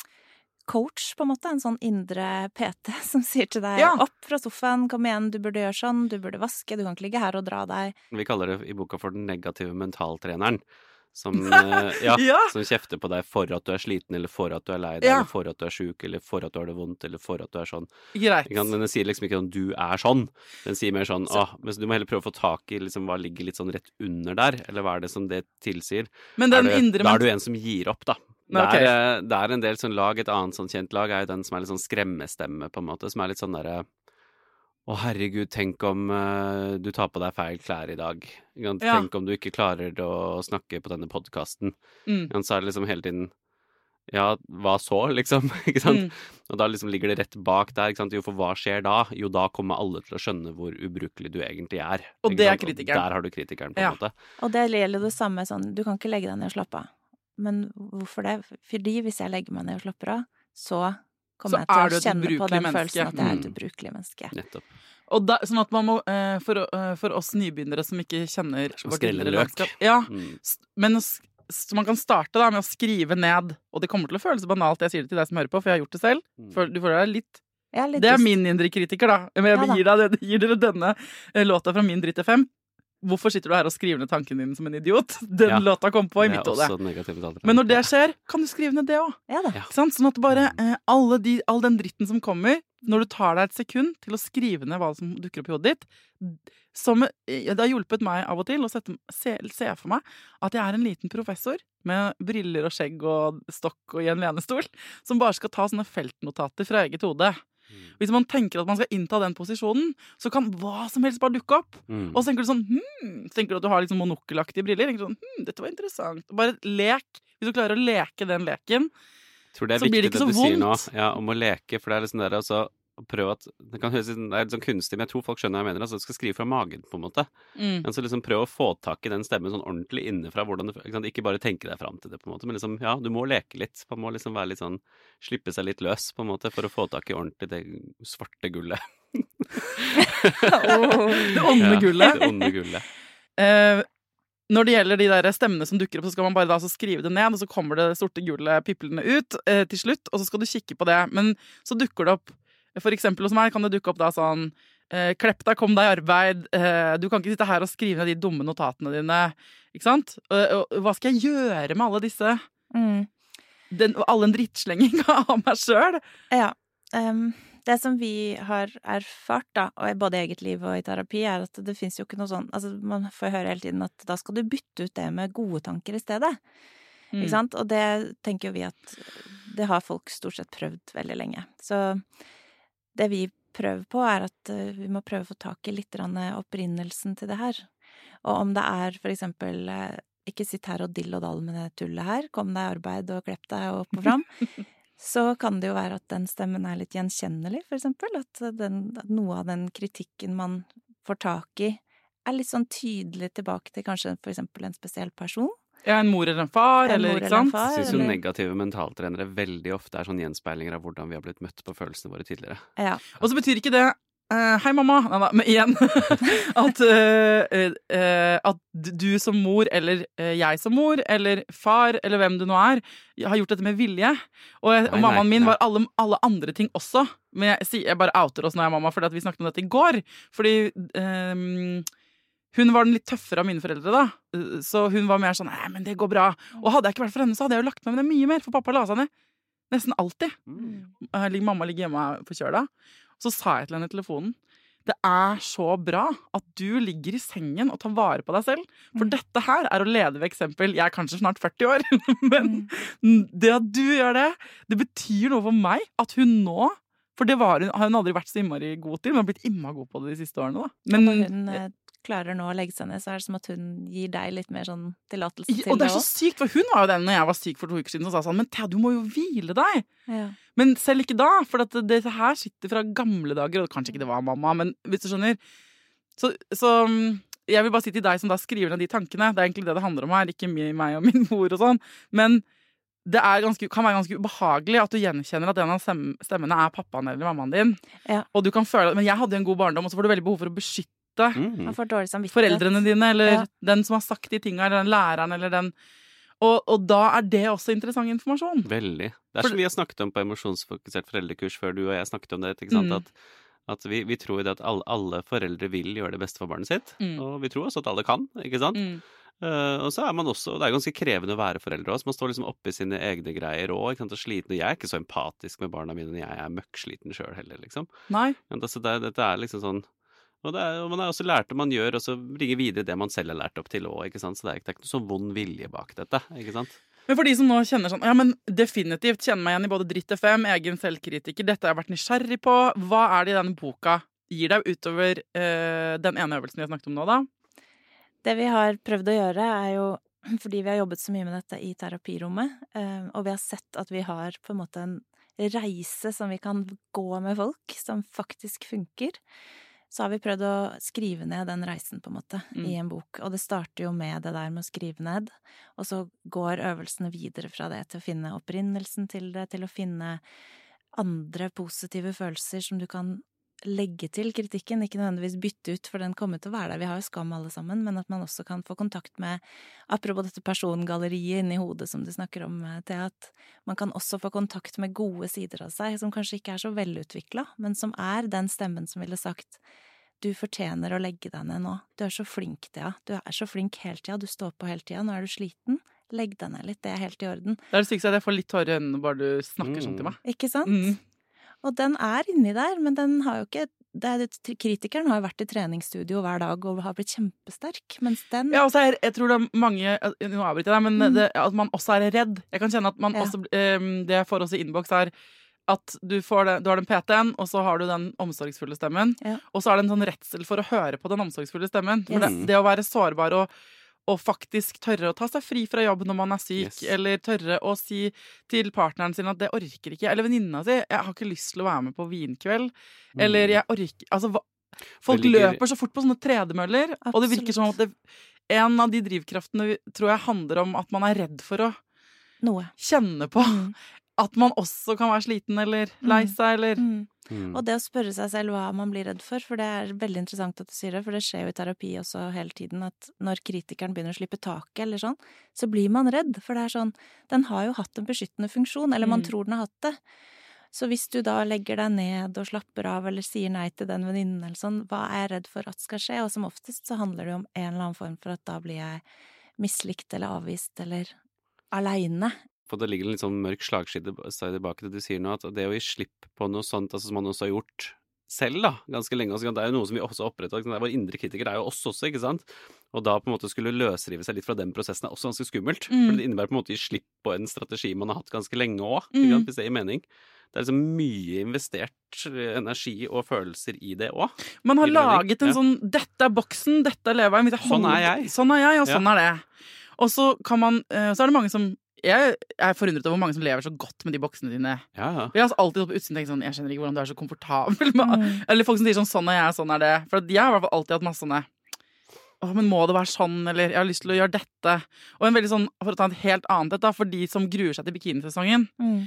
coach, på en måte. En sånn indre P T som sier til deg, Ja. opp fra sofaen, kom igjen, du burde gjøre sånn, du burde vaske, du kan ikke ligge her og dra deg. Vi kaller det i boka for den negative mentaltreneren. Som, eh, ja, Ja. som kjefter på deg for at du er sliten, eller for at du er lei deg, Ja. eller for at du er syk, eller for at du har det vondt, eller for at du er sånn. Greit. Ikke sant? Men den sier liksom ikke sånn, du er sånn. Den sier mer sånn, Så- åh, men så du må heller prøve å få tak i liksom, hva ligger litt sånn rett under der, eller hva er det som det tilsier. Men den er du, indre da ment- er du en som gir opp, da. Nei, Det ok. er, eh, det er en del sånn lag, et annet sånn kjent lag er jo den som er litt sånn skremmestemme, på en måte, som er litt sånn derre, å herregud, tenk om eh, du tar på deg feil klær i dag. Ikke sant? Ja. Tenk om du ikke klarer å snakke på denne podcasten. Mm. Ikke sant? Så er det liksom hele tiden, ja, hva så, liksom? Ikke sant? Mm. Og da liksom ligger det rett bak der, ikke sant? Jo, for hva skjer da? Jo, da kommer alle til å skjønne hvor ubrukelig du egentlig er. Og Ikke det er sant? kritikeren. Og der har du kritikeren, på en Ja. måte. Og det gjelder det samme sånn, du kan ikke legge deg ned og slappe av. Men hvorfor det? Fordi hvis jeg legger meg ned og slapper av, så kommer Så jeg til er å du et kjenne på ubrukelig den menneske. følelsen at jeg er et Mm. ubrukelig menneske. Nettopp. Og da, sånn at man må, eh, for, eh, for oss nybegynnere som ikke kjenner Som vårt skreller indre løk. landskap. Ja, Mm. s- men å sk- så man kan starte da med å skrive ned, og det kommer til å føles banalt, jeg sier det til deg som hører på, for jeg har gjort det selv. Mm. For, du får deg litt. Jeg er litt Det er lyst- min indre kritiker da. Men jeg Ja da. gir, deg, det- gir dere denne eh, låta fra min Dritt F M. Hvorfor sitter du her og skriver ned tankene dine som en idiot? Den Ja. låta kom på i Det mitt er hode. også negativ mentaltrening. Men når det skjer, kan du skrive ned det også. Ja da. Ja. Ikke sant? Sånn at bare eh, alle de, all den dritten som kommer, når du tar deg et sekund til å skrive ned hva som dukker opp i hodet ditt, som, eh, det har hjulpet meg av og til å sette, se, se for meg at jeg er en liten professor med briller og skjegg og stokk og i en lenestol, som bare skal ta sånne feltnotater fra eget hode. Hvis man tenker at man skal innta den posisjonen, så kan hva som helst bare dukke opp. Mm. Og så tenker du sånn, hmm, så tenker du at du har liksom monokkelaktige briller. Tenker du sånn, hmm, dette var interessant. Bare lek. Hvis du klarer å leke den leken, Jeg tror det er så blir viktig det ikke det, så du sier nå, vondt. ja, om å leke, for det er liksom der, altså, å prøve at, det kan høres litt, det er litt sånn kunstig, men jeg tror folk skjønner hva jeg mener, altså, du skal skrive fra magen, på en måte. mm. Men så liksom prøve å få tak i den stemmen sånn ordentlig innefra, hvordan det, ikke sant, ikke bare tenke deg fram til det, på en måte, men liksom, ja, du må leke litt, man må liksom være litt sånn, slippe seg litt løs, på en måte, for å få tak i ordentlig det svarte gullet. Det onde Ja, gullet. det onde gullet. Eh, når det gjelder de der stemmene som dukker opp, så skal man bare da så skrive det ned, og så kommer det sorte gullet piplene ut eh, til slutt, og så skal du kikke på det. Men så dukker det opp, for eksempel hos meg kan det dukke opp da sånn, eh, klepp deg, kom deg i arbeid, eh, du kan ikke sitte her og skrive ned de dumme notatene dine, ikke sant? Og, og hva skal jeg gjøre med alle disse, Mm. den, all en drittslenging av meg selv? Ja. Um, det som vi har erfart, da, og både i eget liv og i terapi, er at det finnes jo ikke noe sånn, altså man får høre hele tiden at da skal du bytte ut det med gode tanker i stedet. Mm. Ikke sant? Og det tenker jo vi at det har folk stort sett prøvd veldig lenge. Så det vi prøver på er at uh, vi må prøve å få tak i litt grann opprinnelsen til det her. Og om det er for eksempel uh, ikke sitt her og dill og dall med det tullet her, kom deg i arbeid og klepp deg og opp og fram, så kan det jo være at den stemmen er litt gjenkjennelig, for eksempel. At, den, at noe av den kritikken man får tak i, er litt sånn tydelig tilbake til kanskje for eksempel en spesiell person. Ja, en mor eller en far, En eller mor ikke eller en sant? far. Jeg synes jo eller- negative mentaltrenere veldig ofte er sånn gjenspeilinger av hvordan vi har blitt møtt på følelsene våre tidligere. Ja. Og så betyr ikke det eh, hei mamma, nei, nei, men igjen at, eh, eh, at du som mor, eller eh, jeg som mor, eller far, eller hvem du nå er, har gjort dette med vilje. Og, jeg, og Nei, mammaen nei, min nei. var alle, alle andre ting også. Men jeg, sier- jeg bare outer oss når jeg er mamma, fordi at vi snakket om dette i går. Fordi ehm, hun var den litt tøffere av mine foreldre, da. Så hun var mer sånn nei, men det går bra. Og hadde jeg ikke vært for henne, så hadde jeg jo lagt meg med det mye mer, for pappa la seg ned. Nesten alltid. Eh, Mamma ligger hjemme og er forkjøla. Så sa jeg til henne i telefonen det er så bra at du ligger i sengen og tar vare på deg selv. For Mm. dette her er å lede ved eksempel. Jeg er kanskje snart førti år, men Mm. det at du gjør det, det betyr noe for meg at hun nå. For det var hun, har hun aldri vært så innmari god til, men har blitt imma god på det de siste årene. da. Men, Når hun eh, klarer nå å legge seg ned, så er det som at hun gir deg litt mer sånn tillatelse til og det det er så også. sykt, for hun var jo den når jeg var syk for to uker siden, som sa sånn men Thea, du må jo hvile deg. Ja. Men selv ikke da, for at det her sitter fra gamle dager, og kanskje ikke det var mamma, men hvis du skjønner. Så, så mm, jeg vil bare si til deg som da skriver ned de tankene, det er egentlig det det handler om her, ikke meg og min mor og sånn, men det er ganske, kan være ganske ubehagelig at du gjenkjenner at en av stem- stemmene er pappaen eller mammaen din. Ja. Og du kan føle, men jeg hadde jo en god barndom, og så får du veldig behov for å beskytte Mm. Man får dårlig samvittighet. foreldrene dine, eller Ja. den som har sagt de tinga, eller den læreren, eller den. Og, og da er det også interessant informasjon. Veldig. Det er For- som vi har snakket om på emosjonsfokusert foreldrekurs før du og jeg snakket om det, ikke sant? Mm. At, at vi, vi tror jo det at alle, alle foreldre vil gjøre det beste for barnet sitt, Mm. og vi tror også at alle kan, ikke sant? Mm. Eh, og så er man også, det er ganske krevende å være foreldre også, man står liksom oppe i sine egne greier også, ikke sant, og sliten, og jeg er ikke så empatisk med barna mine når jeg er møkksliten selv heller, liksom. Nei. Men altså, det, dette er liksom sånn, og, det er, og man har også lært det man gjør, og så bringer videre det man selv har lært opp til også, ikke sant, så det er, det er ikke noe sånn vond vilje bak dette, ikke sant? Men for de som nå kjenner sånn, ja, men definitivt kjenner meg igjen i både Dritt F M, egen selvkritiker, dette har jeg vært nysgjerrig på, hva er det i denne boka gir deg utover eh, den ene øvelsen vi har snakket om nå da? Det vi har prøvd å gjøre er jo, fordi vi har jobbet så mye med dette i terapirommet, eh, og vi har sett at vi har på en måte en reise som vi kan gå med folk, som faktisk funker, så har vi prøvd å skrive ned den reisen på en måte Mm. i en bok. Og det starter jo med det der med å skrive ned, og så går øvelsene videre fra det til å finne opprinnelsen til det, til å finne andre positive følelser som du kan legge til kritikken, ikke nødvendigvis bytte ut, for den kommer til å være der. Vi har jo skam alle sammen, men at man også kan få kontakt med, apropos dette persongalleriet inni hodet som du snakker om, til at man kan også få kontakt med gode sider av seg, som kanskje ikke er så velutviklet, men som er den stemmen som ville sagt, du fortjener å legge deg ned nå. Du er så flink, Thea. Du er så flink hele tida, du står på hele tida, nå er du sliten. Legg deg ned litt, det er helt i orden. Det er det sykeste at jeg får litt tårer i øynene bare du snakker sånn til meg. Ikke sant? Mm. Og den er inni der, men den har jo ikke det er, kritikeren har jo vært i treningsstudio hver dag og har blitt kjempesterk, mens den Ja, og så er, jeg tror det er mange, nå avbryter jeg deg, men Mm. det, at man også er redd. Jeg kan kjenne at man Ja. også, eh, det jeg får også i innboks er at du, får det, du har den P T-en, og så har du den omsorgsfulle stemmen, Ja. og så er det en sånn redsel for å høre på den omsorgsfulle stemmen. For Yes. det, det å være sårbar og og faktisk tørre å ta seg fri fra jobb når man er syk, Yes. eller tørre å si til partneren sin at det orker ikke, eller venninna si, jeg har ikke lyst til å være med på vinkveld, eller jeg orker, altså hva, folk Det ligger- løper så fort på sånne tredemøller, og det virker som at det, en av de drivkraftene tror jeg handler om at man er redd for å noe. kjenne på Mm. at man også kan være sliten, eller lei Mm. seg, eller Mm. Mm. Og det å spørre seg selv hva man blir redd for, for det er veldig interessant at du sier det, for det skjer jo i terapi også hele tiden, at når kritikeren begynner å slippe taket eller sånn, så blir man redd, for det er sånn, den har jo hatt en beskyttende funksjon, eller man Mm. tror den har hatt det. Så hvis du da legger deg ned og slapper av, eller sier nei til den venninnen eller sånn, hva er jeg redd for at skal skje? Og som oftest så handler det jo om en eller annen form for at da blir jeg mislikt eller avvist eller aleine. For det ligger en litt sånn mørk slagside tilbake til det du sier nå, at det å gi slipp på noe sånt, altså som man også har gjort selv da, ganske lenge, altså, det er jo noe som vi også oppretter, det er vår indre kritiker, det er jo oss også, ikke sant? Og da på en måte skulle løsrive seg litt fra den prosessen er også ganske skummelt, Mm. for det innebærer på en måte å gi slipp på en strategi man har hatt ganske lenge også, Mm. ikke sant, hvis det gir mening. Det er liksom mye investert energi og følelser i det også. man har Gir det mening? laget en Ja. sånn, dette er boksen, dette lever jeg, hvis jeg Sånn holder- er jeg. Sånn er jeg, og Ja. sånn er det. Og så kan man, eh, så er det mange som, jeg er forundret over hvor mange som lever så godt med de boksene dine. Ja, ja. Jeg har alltid på utsiden tenkt sånn, jeg skjønner ikke hvordan du er så komfortabel med, Mm. eller folk som sier sånn, sånn er jeg, sånn er det. For at jeg har i hvert fall alltid hatt masse sånne, Åh, men må det være sånn, eller jeg har lyst til å gjøre dette. Og en veldig sånn, for å ta et helt annet et da, for de som gruer seg til bikinisesongen.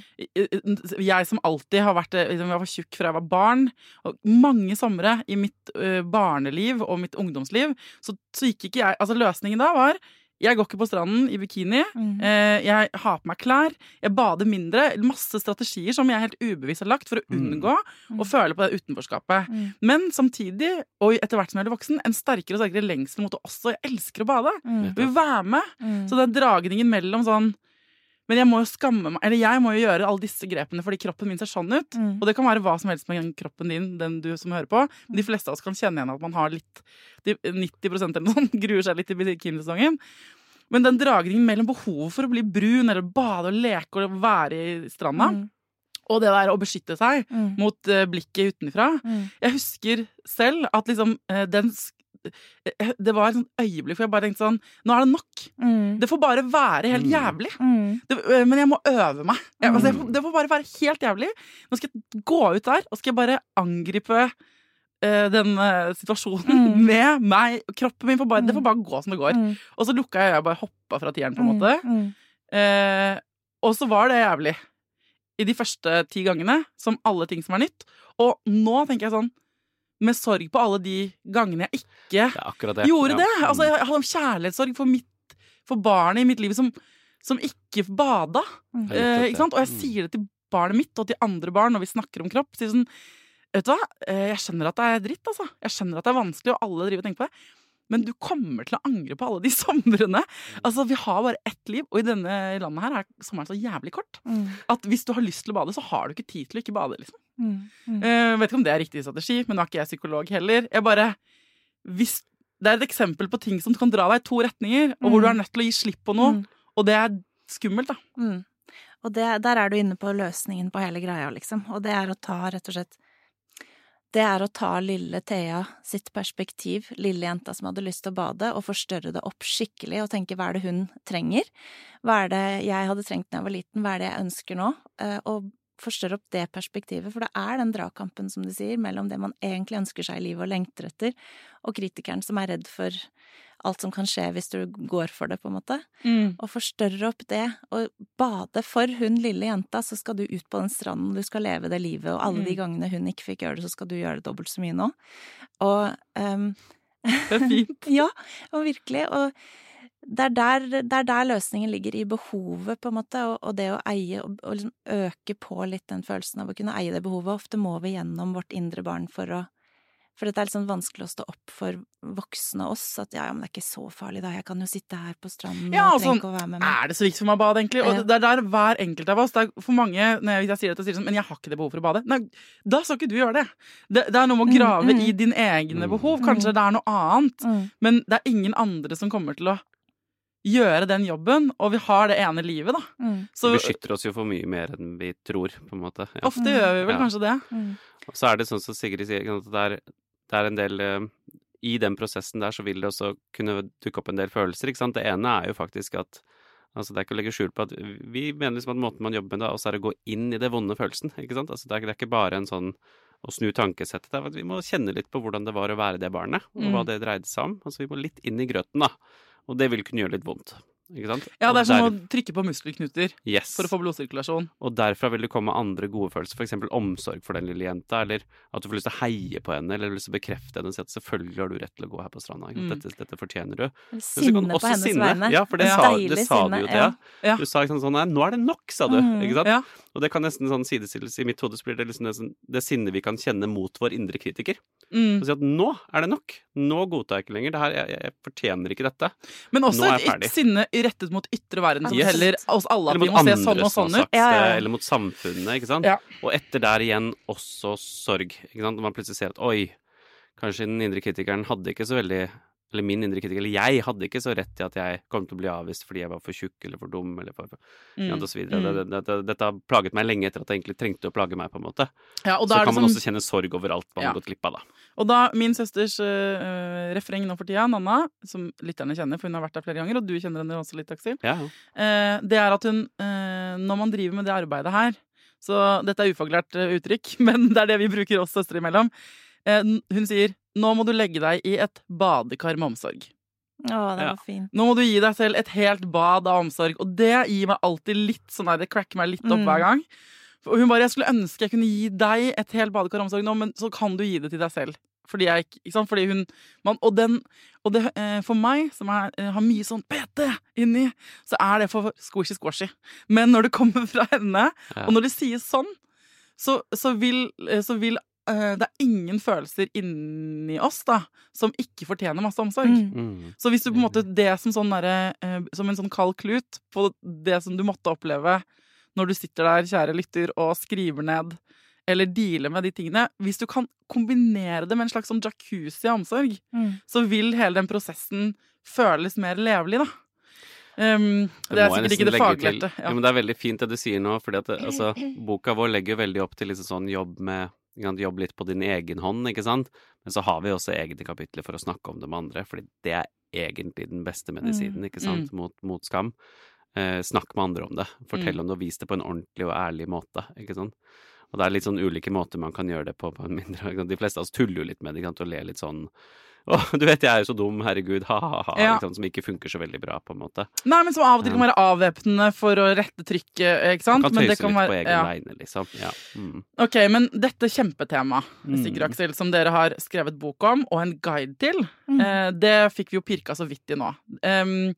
Mm. Jeg som alltid har vært, liksom, jeg var tjukk fra jeg var barn, og mange somre i mitt uh, barneliv og mitt ungdomsliv, så, så gikk ikke jeg, altså løsningen da var, jeg går ikke på stranden i bikini, mm. eh, jeg har på meg klær, jeg bader mindre, masse strategier som jeg helt ubevisst har lagt for å unngå mm. å føle på det utenforskapet. Mm. Men samtidig, og etter hvert som jeg er voksen, en sterkere og sterkere lengsel mot å også, jeg elsker å bade. Mm. Jeg vil være med. Mm. Så den dragningen mellom sånn, men jeg må jo skamme meg, eller jeg må jo gjøre alle disse grepene fordi kroppen min ser sånn ut, mm. og det kan være hva som helst med kroppen din, den du som hører på, men de fleste av oss kan kjenne igjen at man har litt, nitti prosent eller noe, gruer seg litt i bikinisesongen. Men den dragningen mellom behovet for å bli brun, eller bade og leke og være i stranda, mm. og det der å beskytte seg mm. mot uh, blikket utenfra, mm. jeg husker selv at liksom uh, den det var et sånt øyeblikk for jeg bare tenkte sånn, nå er det nok. Mm. Det får bare være helt jævlig. Mm. Det, men jeg må øve meg. Jeg, altså, jeg, det får bare være helt jævlig. Nå skal jeg gå ut der, og skal jeg bare angripe uh, den uh, situasjonen mm. med meg. Kroppen min får bare, mm. det får bare gå som det går. Mm. Og så lukket jeg, jeg bare hoppet fra tieren på en måte. Mm. Uh, og så var det jævlig. I de første ti gangene, som alle ting som er nytt. Og nå tenker jeg sånn, med sorg på alle de gangene jeg ikke det det. gjorde det. Ja. Altså, jeg hadde en kjærlighetssorg for, mitt, for barnet i mitt liv som, som ikke bada. Mm. Eh, ikke sant? Og jeg sier det til barnet mitt og til andre barn når vi snakker om kropp. Sier sånn, vet du hva? Jeg skjønner at det er dritt, altså. Jeg skjønner at det er vanskelig, og alle driver og tenker på det. Men du kommer til å angre på alle de somrene. Altså, vi har bare ett liv, og i denne landet her er sommeren så jævlig kort. Mm. At hvis du har lyst til å bade, så har du ikke tid til å ikke bade, liksom. Mm. Mm. Uh, vet ikke om det er riktig strategi, men nå er ikke jeg psykolog heller. Jeg bare, hvis det er et eksempel på ting som kan dra deg i to retninger, og hvor mm. du er nødt til å gi slipp på noe, mm. og det er skummelt, da. Mm. Og det, der er du inne på løsningen på hele greia, liksom. Og det er å ta, rett og slett, det er å ta lille Thea sitt perspektiv, lille jenta som hadde lyst til å bade, og forstørre det opp skikkelig, og tenke hva er det hun trenger? Hva er det jeg hadde trengt da jeg var liten? Hva er det jeg ønsker nå? Og forstørre opp det perspektivet, for det er den dragkampen, som du sier, mellom det man egentlig ønsker seg i livet og lengter etter, og kritikeren som er redd for alt som kan skje hvis du går for det, på en måte. Mm. Og forstørre opp det, og bade for hun lille jenta, så skal du ut på den stranden, du skal leve det livet, og alle mm. de gangene hun ikke fikk gjøre det, så skal du gjøre det dobbelt så mye nå. Og um, det er fint. Ja, og virkelig, og det er, der, det er der løsningen ligger, i behovet, på en måte, og, og det å eie, og, og liksom øke på litt den følelsen av å kunne eie det behovet. Ofte må vi gjennom vårt indre barn for å For det er litt sånn vanskelig å stå opp for voksne oss, at ja, ja, men det er ikke så farlig da, jeg kan jo sitte her på stranden ja, og trenger ikke å være med meg. Er det så viktig for meg å bade, egentlig? Og det er der hver enkelt av oss, det er for mange, når jeg sier dette, sier sånn, men jeg har ikke det behov for å bade. Nei, da skal ikke du gjøre det. Det, det er noe med å grave mm, mm, i din egne behov, kanskje mm, det er noe annet, mm, men det er ingen andre som kommer til å gjøre den jobben, og vi har det ene livet, da. Mm. Så, vi beskytter oss jo for mye mer enn vi tror, på en måte. Ja. Ofte mm. gjør vi vel ja. kanskje det. Mm. Og så er det sånn som Sigrid sier, at det er, det er en del uh, i den prosessen der så vil det også kunne dukke opp en del følelser, ikke sant? Det ene er jo faktisk at altså det er ikke å legge skjul på at vi mener liksom at måten man jobber med det, også er å gå inn i det vonde følelsen, ikke sant? Altså det er, det er ikke bare en sånn å snu tankesettet, det er at vi må kjenne litt på hvordan det var å være det barnet, og mm. hva det dreide seg om. Altså vi må litt inn i grøten, da. Og det vil kunne gjøre litt vondt. Ikke sant? Ja, det er som der... å trykke på muskelknuter yes. for å få blodsirkulasjon. Og derfra vil det komme andre gode følelser, for eksempel omsorg for den lille jenta, eller at du får lyst til å heie på henne, eller lyst til å bekrefte henne og si at selvfølgelig har du rett til å gå her på stranda. Mm. Dette, dette fortjener du. Sinne på hennes sinne. Vegne. Ja, for det, ja. sa, det sa du jo til. Ja. Ja. Du sa ikke sånn, nei, nå er det nok, sa du. Mm. Ikke sant? Ja. Og det kan nesten sånn sidestilles i mitt hode, så blir det liksom det, det sinne vi kan kjenne mot vår indre kritiker. Mm. Og si at nå er det nok. Nå godtar jeg ikke lenger. Det her, jeg, jeg fortjener ikke dette. Men også et, et sinne rettet mot ytre verden som yes. heller oss alle at vi må se sånn og sånn ut. Ja, ja. Eller mot samfunnet, ikke sant? Ja. Og etter der igjen også sorg, ikke sant? Når man plutselig ser at oi, kanskje den indre kritikeren hadde ikke så veldig eller min indre kritiker, eller jeg hadde ikke så rett til at jeg kom til å bli avvist fordi jeg var for tjukk eller for dum, eller for, for mm. ja, og så videre. Mm. Det, det, det, dette har plaget meg lenge etter at det egentlig trengte å plage meg, på en måte. Ja, og så da kan man som... også kjenne sorg over alt man ja. har gått glipp av, da. Og da, min søsters uh, refreng nå for tida, Nanna, som lytterne kjenner, for hun har vært der flere ganger, og du kjenner henne også litt, Aksel, ja. uh, det er at hun, uh, når man driver med det arbeidet her, så dette er ufaglært uh, uttrykk, men det er det vi bruker oss søstre imellom, uh, hun sier, nå må du legge deg i et badekar med omsorg. Å, det Ja. var fint. Nå må du gi deg selv et helt bad av omsorg. Og det gir meg alltid litt sånn der, det cracker meg litt opp Mm. hver gang. Og hun bare, jeg skulle ønske jeg kunne gi deg et helt badekar av omsorg nå, men så kan du gi det til deg selv. Fordi jeg ikke, ikke sant? Fordi hun, man, og den, og det, eh, for meg, som er, eh, har mye sånn pete inni, så er det for squishy-squashy. Men når det kommer fra henne, Ja. og når det sies sånn, så, så vil, eh, så vil eh, det er ingen følelser inni oss da, som ikke fortjener masse omsorg. Mm. Mm. Så hvis du på en måte det som, sånn derre, eh, som en sånn kald klut på det som du måtte oppleve når du sitter der, kjære lytter, og skriver ned eller dealer med de tingene, hvis du kan kombinere det med en slags sånn jacuzzi av omsorg, Mm. så vil hele den prosessen føles mer levelig, da. Um, det, er må jeg sikkert ikke nesten det legge faglærte. til. Ja. Ja, men det er veldig fint det du sier nå, fordi at det, altså, boka vår legger jo veldig opp til liksom sånn jobb med ikke sant, jobb litt på din egen hånd, ikke sant? Men så har vi også egne kapitler for å snakke om det med andre, fordi det er egentlig den beste medisinen, ikke sant, mot, mot skam. Eh, snakk med andre om det. Fortell Mm. om det og vis det på en ordentlig og ærlig måte, ikke sant? Og det er litt sånn ulike måter man kan gjøre det på, på en mindre, ikke sant? De fleste av oss tuller jo litt med det, ikke sant, og ler litt sånn Åh, du vet, jeg er jo så dum, herregud, ha-ha-ha, Ja. ikke sant, som ikke funker så veldig bra, på en måte. Nei, men som av og til kan være avvæpnende for å rette trykket, ikke sant? Man kan Men tøyse det kan litt være- på egen ja. vegne, liksom. Ja. Mm. Ok, men dette kjempetema, Mm. Sigrid Aksel, som dere har skrevet bok om, og en guide til, Mm. eh, det fikk vi jo pirka så vidt i nå. Um,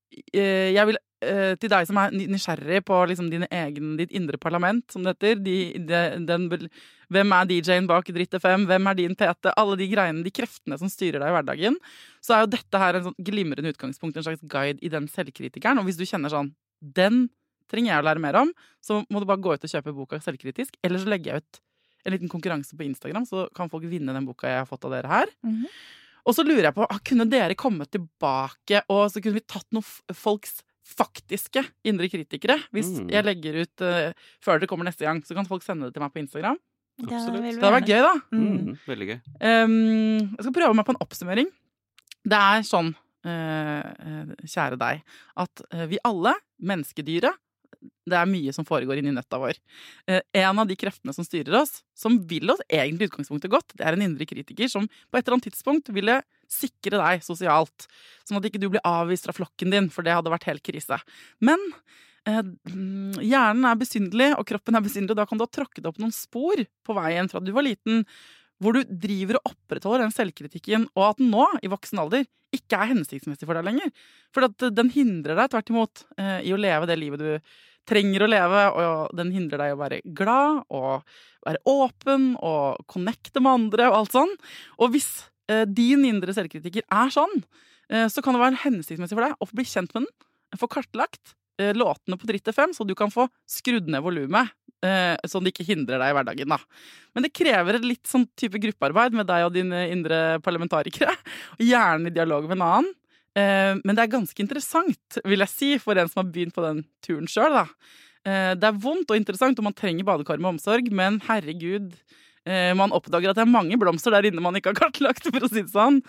eh, jeg vil eh, til deg som er ny- nysgjerrig på liksom dine egen, ditt indre parlament, som det heter, de, de, den, vel- hvem er D J-en bak Dritt F M, hvem er din P T, alle de greiene, de kreftene som styrer deg i hverdagen, så er jo dette her en sånn glimrende utgangspunkt, en slags guide i den selvkritikeren, og hvis du kjenner sånn, den trenger jeg å lære mer om, så må du bare gå ut og kjøpe boka Selvkritisk, eller så legger jeg ut en liten konkurranse på Instagram, så kan folk vinne den boka jeg har fått av dere her. Mhm. Og så lurer jeg på, ah, kunne dere komme tilbake, og så kunne vi tatt noen f- folks faktiske indre kritikere, hvis Mm. jeg legger ut eh, før dere kommer neste gang, så kan folk sende det til meg på Instagram. Det Absolutt. vil vi Det hadde vært gjerne. gøy, da. Mm. Mm. Veldig gøy. Um, jeg skal prøve meg på en oppsummering. Det er sånn, eh, eh, kjære deg, at eh, vi alle, menneskedyret, det er mye som foregår inni nøtta vår. Eh, en av de kreftene som styrer oss, som vil oss egentlig i utgangspunktet godt, det er en indre kritiker som på et eller annet tidspunkt ville sikre deg sosialt, sånn at ikke du blir avvist fra flokken din, for det hadde vært helt krise. Men eh, mm, hjernen er besynderlig, og kroppen er besynderlig, og da kan du ha tråkket opp noen spor på veien fra du var liten, hvor du driver og opprettholder den selvkritikken, og at den nå, i voksen alder, ikke er hensiktsmessig for deg lenger. For at den hindrer deg tvert imot eh, i å leve det livet du trenger å leve, og den hindrer deg i å være glad, og være åpen, og connecte med andre, og alt sånn. Og hvis eh, din indre selvkritiker er sånn, eh, så kan det være hensiktsmessig for deg å få bli kjent med den, få kartlagt eh, låtene på Dritt F M, så du kan få skrudd ned volumet, eh, sånn det ikke hindrer deg i hverdagen, da. Men det krever et litt sånn type gruppearbeid med deg og dine indre parlamentarikere, og gjerne i dialog med en annen. Eh, men det er ganske interessant, vil jeg si, for en som har begynt på den turen selv, da. Eh, det er vondt og interessant, og man trenger badekar med omsorg, men herregud, eh, man oppdager at det er mange blomster der inne man ikke har kartlagt, for å si det sånn.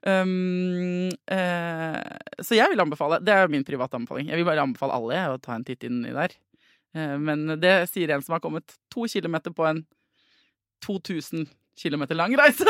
Um, eh, så jeg vil anbefale, det er min private anbefaling, jeg vil bare anbefale alle jeg, å ta en titt inn i der. Eh, men det sier en som har kommet to kilometer på en to tusen kilometer lang reise.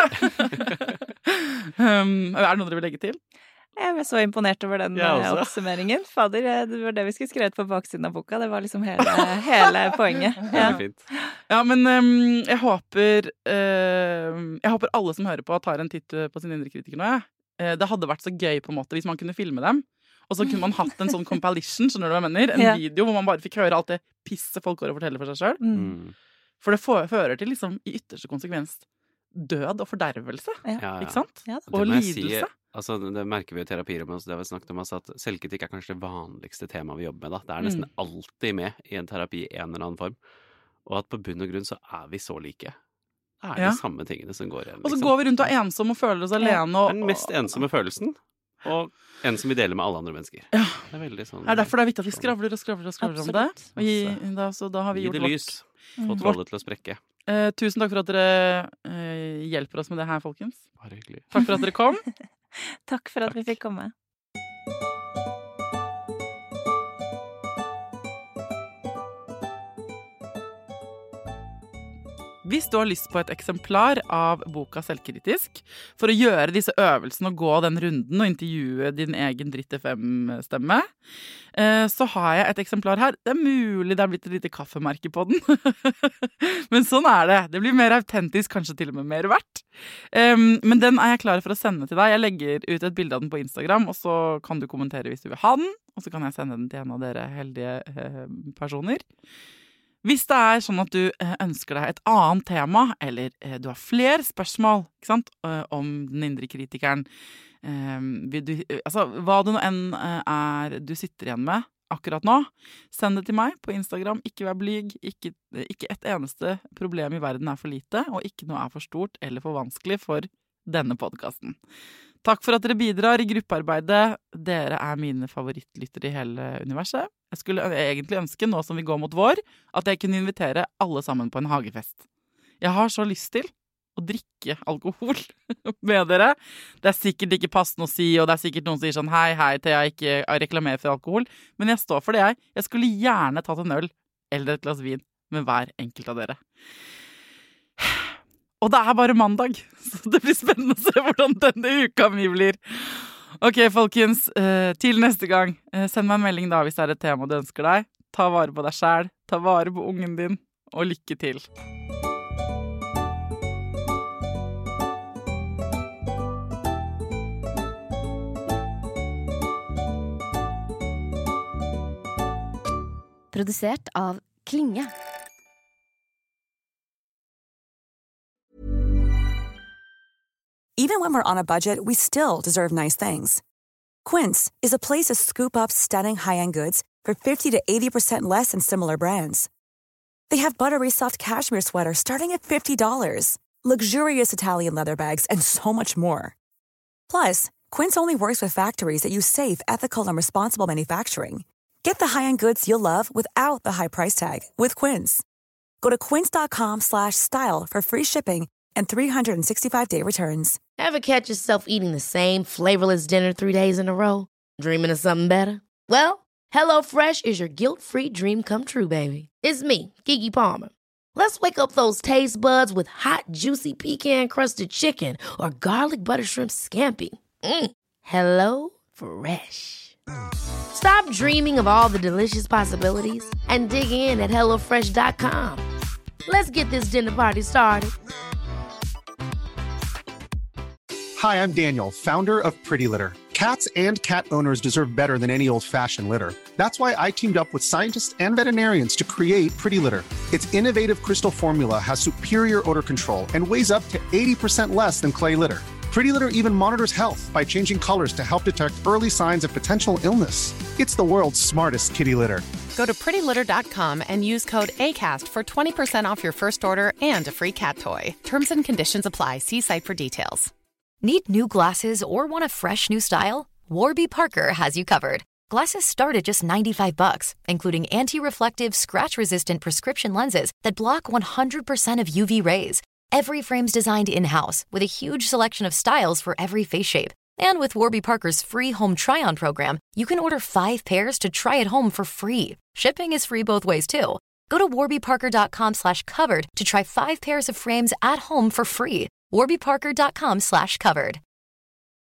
um, er det noe dere vil legge til? Jeg ble så imponert over den Jeg eh, også. oppsummeringen. Fader, eh, det var det vi skulle skrevet på baksiden av boka. Det var liksom hele, hele poenget. Ja. Veldig fint. Ja, men um, jeg håper uh, Jeg håper alle som hører på, tar en titt på sin indre kritiker nå. Ja. Uh, det hadde vært så gøy på en måte hvis man kunne filme dem. Og så kunne man hatt en sånn compilation, skjønner du hva jeg mener? En Ja. video hvor man bare fikk høre alt det pisset folk går og forteller for seg sjøl. Mm. Mm. For det får- fører til liksom i ytterste konsekvens død og fordervelse. Ja, ja. Ikke sant? Ja, Det Og må jeg si, lidelse. altså, det merker vi i terapirommet også, det har vi snakket om, altså, at selvkritikk er kanskje det vanligste temaet vi jobber med. Da. Det er nesten Mm. alltid med i en terapi i en eller annen form. Og at på bunn og grunn så er vi så like. Det er Ja. de samme tingene som går igjen. Og så liksom. går vi rundt og er ensomme og føler oss alene. Og, Det er den mest ensomme følelsen, og en som vi deler med alle andre mennesker. Ja. Det er veldig sånn Det er derfor det er viktig at vi skravler og skravler og skravler om det. Absolutt. Og gi, da, så da har vi Gi gjort det vårt. lys. Få Mm. trollet til å sprekke. Eh, tusen takk for at dere eh, hjelper oss med det her, folkens. Bare hyggelig. Takk for at dere kom. Takk for at vi fikk komme. Hvis du har lyst på et eksemplar av boka Selvkritisk, for å gjøre disse øvelsene og gå den runden og intervjue din egen Dritt F M-stemme, så har jeg et eksemplar her. Det er mulig det har blitt et lite kaffemerke på den. Men sånn er det. Det blir mer autentisk, kanskje til og med mer verdt. Men den er jeg klar for å sende til deg. Jeg legger ut et bilde av den på Instagram, og så kan du kommentere hvis du vil ha den, og så kan jeg sende den til en av dere heldige personer. Hvis det er sånn at du ønsker deg et annet tema, eller du har flere spørsmål, ikke sant, om den indre kritikeren, vil du, altså hva det nå enn er du sitter igjen med akkurat nå, send det til meg på Instagram. Ikke vær blyg, ikke, ikke et eneste problem i verden er for lite, og ikke noe er for stort eller for vanskelig for denne podcasten. Takk for at dere bidrar i gruppearbeidet. Dere er mine favorittlyttere i hele universet. Jeg skulle egentlig ønske, nå som vi går mot vår, at jeg kunne invitere alle sammen på en hagefest. Jeg har så lyst til å drikke alkohol med dere. Det er sikkert ikke passende å si, og det er sikkert noen som sier sånn, hei, hei, til jeg ikke reklamerer for alkohol. Men jeg står for det, jeg. Jeg skulle gjerne tatt en øl eller et glass vin med hver enkelt av dere. Og det er bare mandag, så det blir spennende å se hvordan denne uka mi blir. Ok, folkens, til neste gang. Send meg en melding da hvis det er et tema du ønsker deg. Ta vare på deg selv, ta vare på ungen din, og lykke til. Produsert av Klinge. Even when we're on a budget, we still deserve nice things. Quince is a place to scoop up stunning high-end goods for fifty to eighty percent less than similar brands. They have buttery soft cashmere sweaters starting at fifty dollars, luxurious Italian leather bags, and so much more. Plus, Quince only works with factories that use safe, ethical, and responsible manufacturing. Get the high-end goods you'll love without the high price tag with Quince. Go to quince.com slash style for free shipping and three sixty-five day returns. Ever catch yourself eating the same flavorless dinner three days in a row? Dreaming of something better? Well, HelloFresh is your guilt-free dream come true, baby. It's me, Keke Palmer. Let's wake up those taste buds with hot, juicy pecan-crusted chicken or garlic butter shrimp scampi. Mm. Hello Fresh. Stop dreaming of all the delicious possibilities and dig in at hello fresh dot com. Let's get this dinner party started. Hi, I'm Daniel, founder of Pretty Litter. Cats and cat owners deserve better than any old-fashioned litter. That's why I teamed up with scientists and veterinarians to create Pretty Litter. Its innovative crystal formula has superior odor control and weighs up to eighty percent less than clay litter. Pretty Litter even monitors health by changing colors to help detect early signs of potential illness. It's the world's smartest kitty litter. Go to pretty litter dot com and use code ACAST for twenty percent off your first order and a free cat toy. Terms and conditions apply. See site for details. Need new glasses or want a fresh new style? Warby Parker has you covered. Glasses start at just ninety-five bucks, including anti-reflective, scratch-resistant prescription lenses that block one hundred percent of U V rays. Every frame's designed in-house with a huge selection of styles for every face shape. And with Warby Parker's free home try-on program, you can order five pairs to try at home for free. Shipping is free both ways, too. Go to warby parker dot com slash covered to try five pairs of frames at home for free. warby parker dot com slash covered.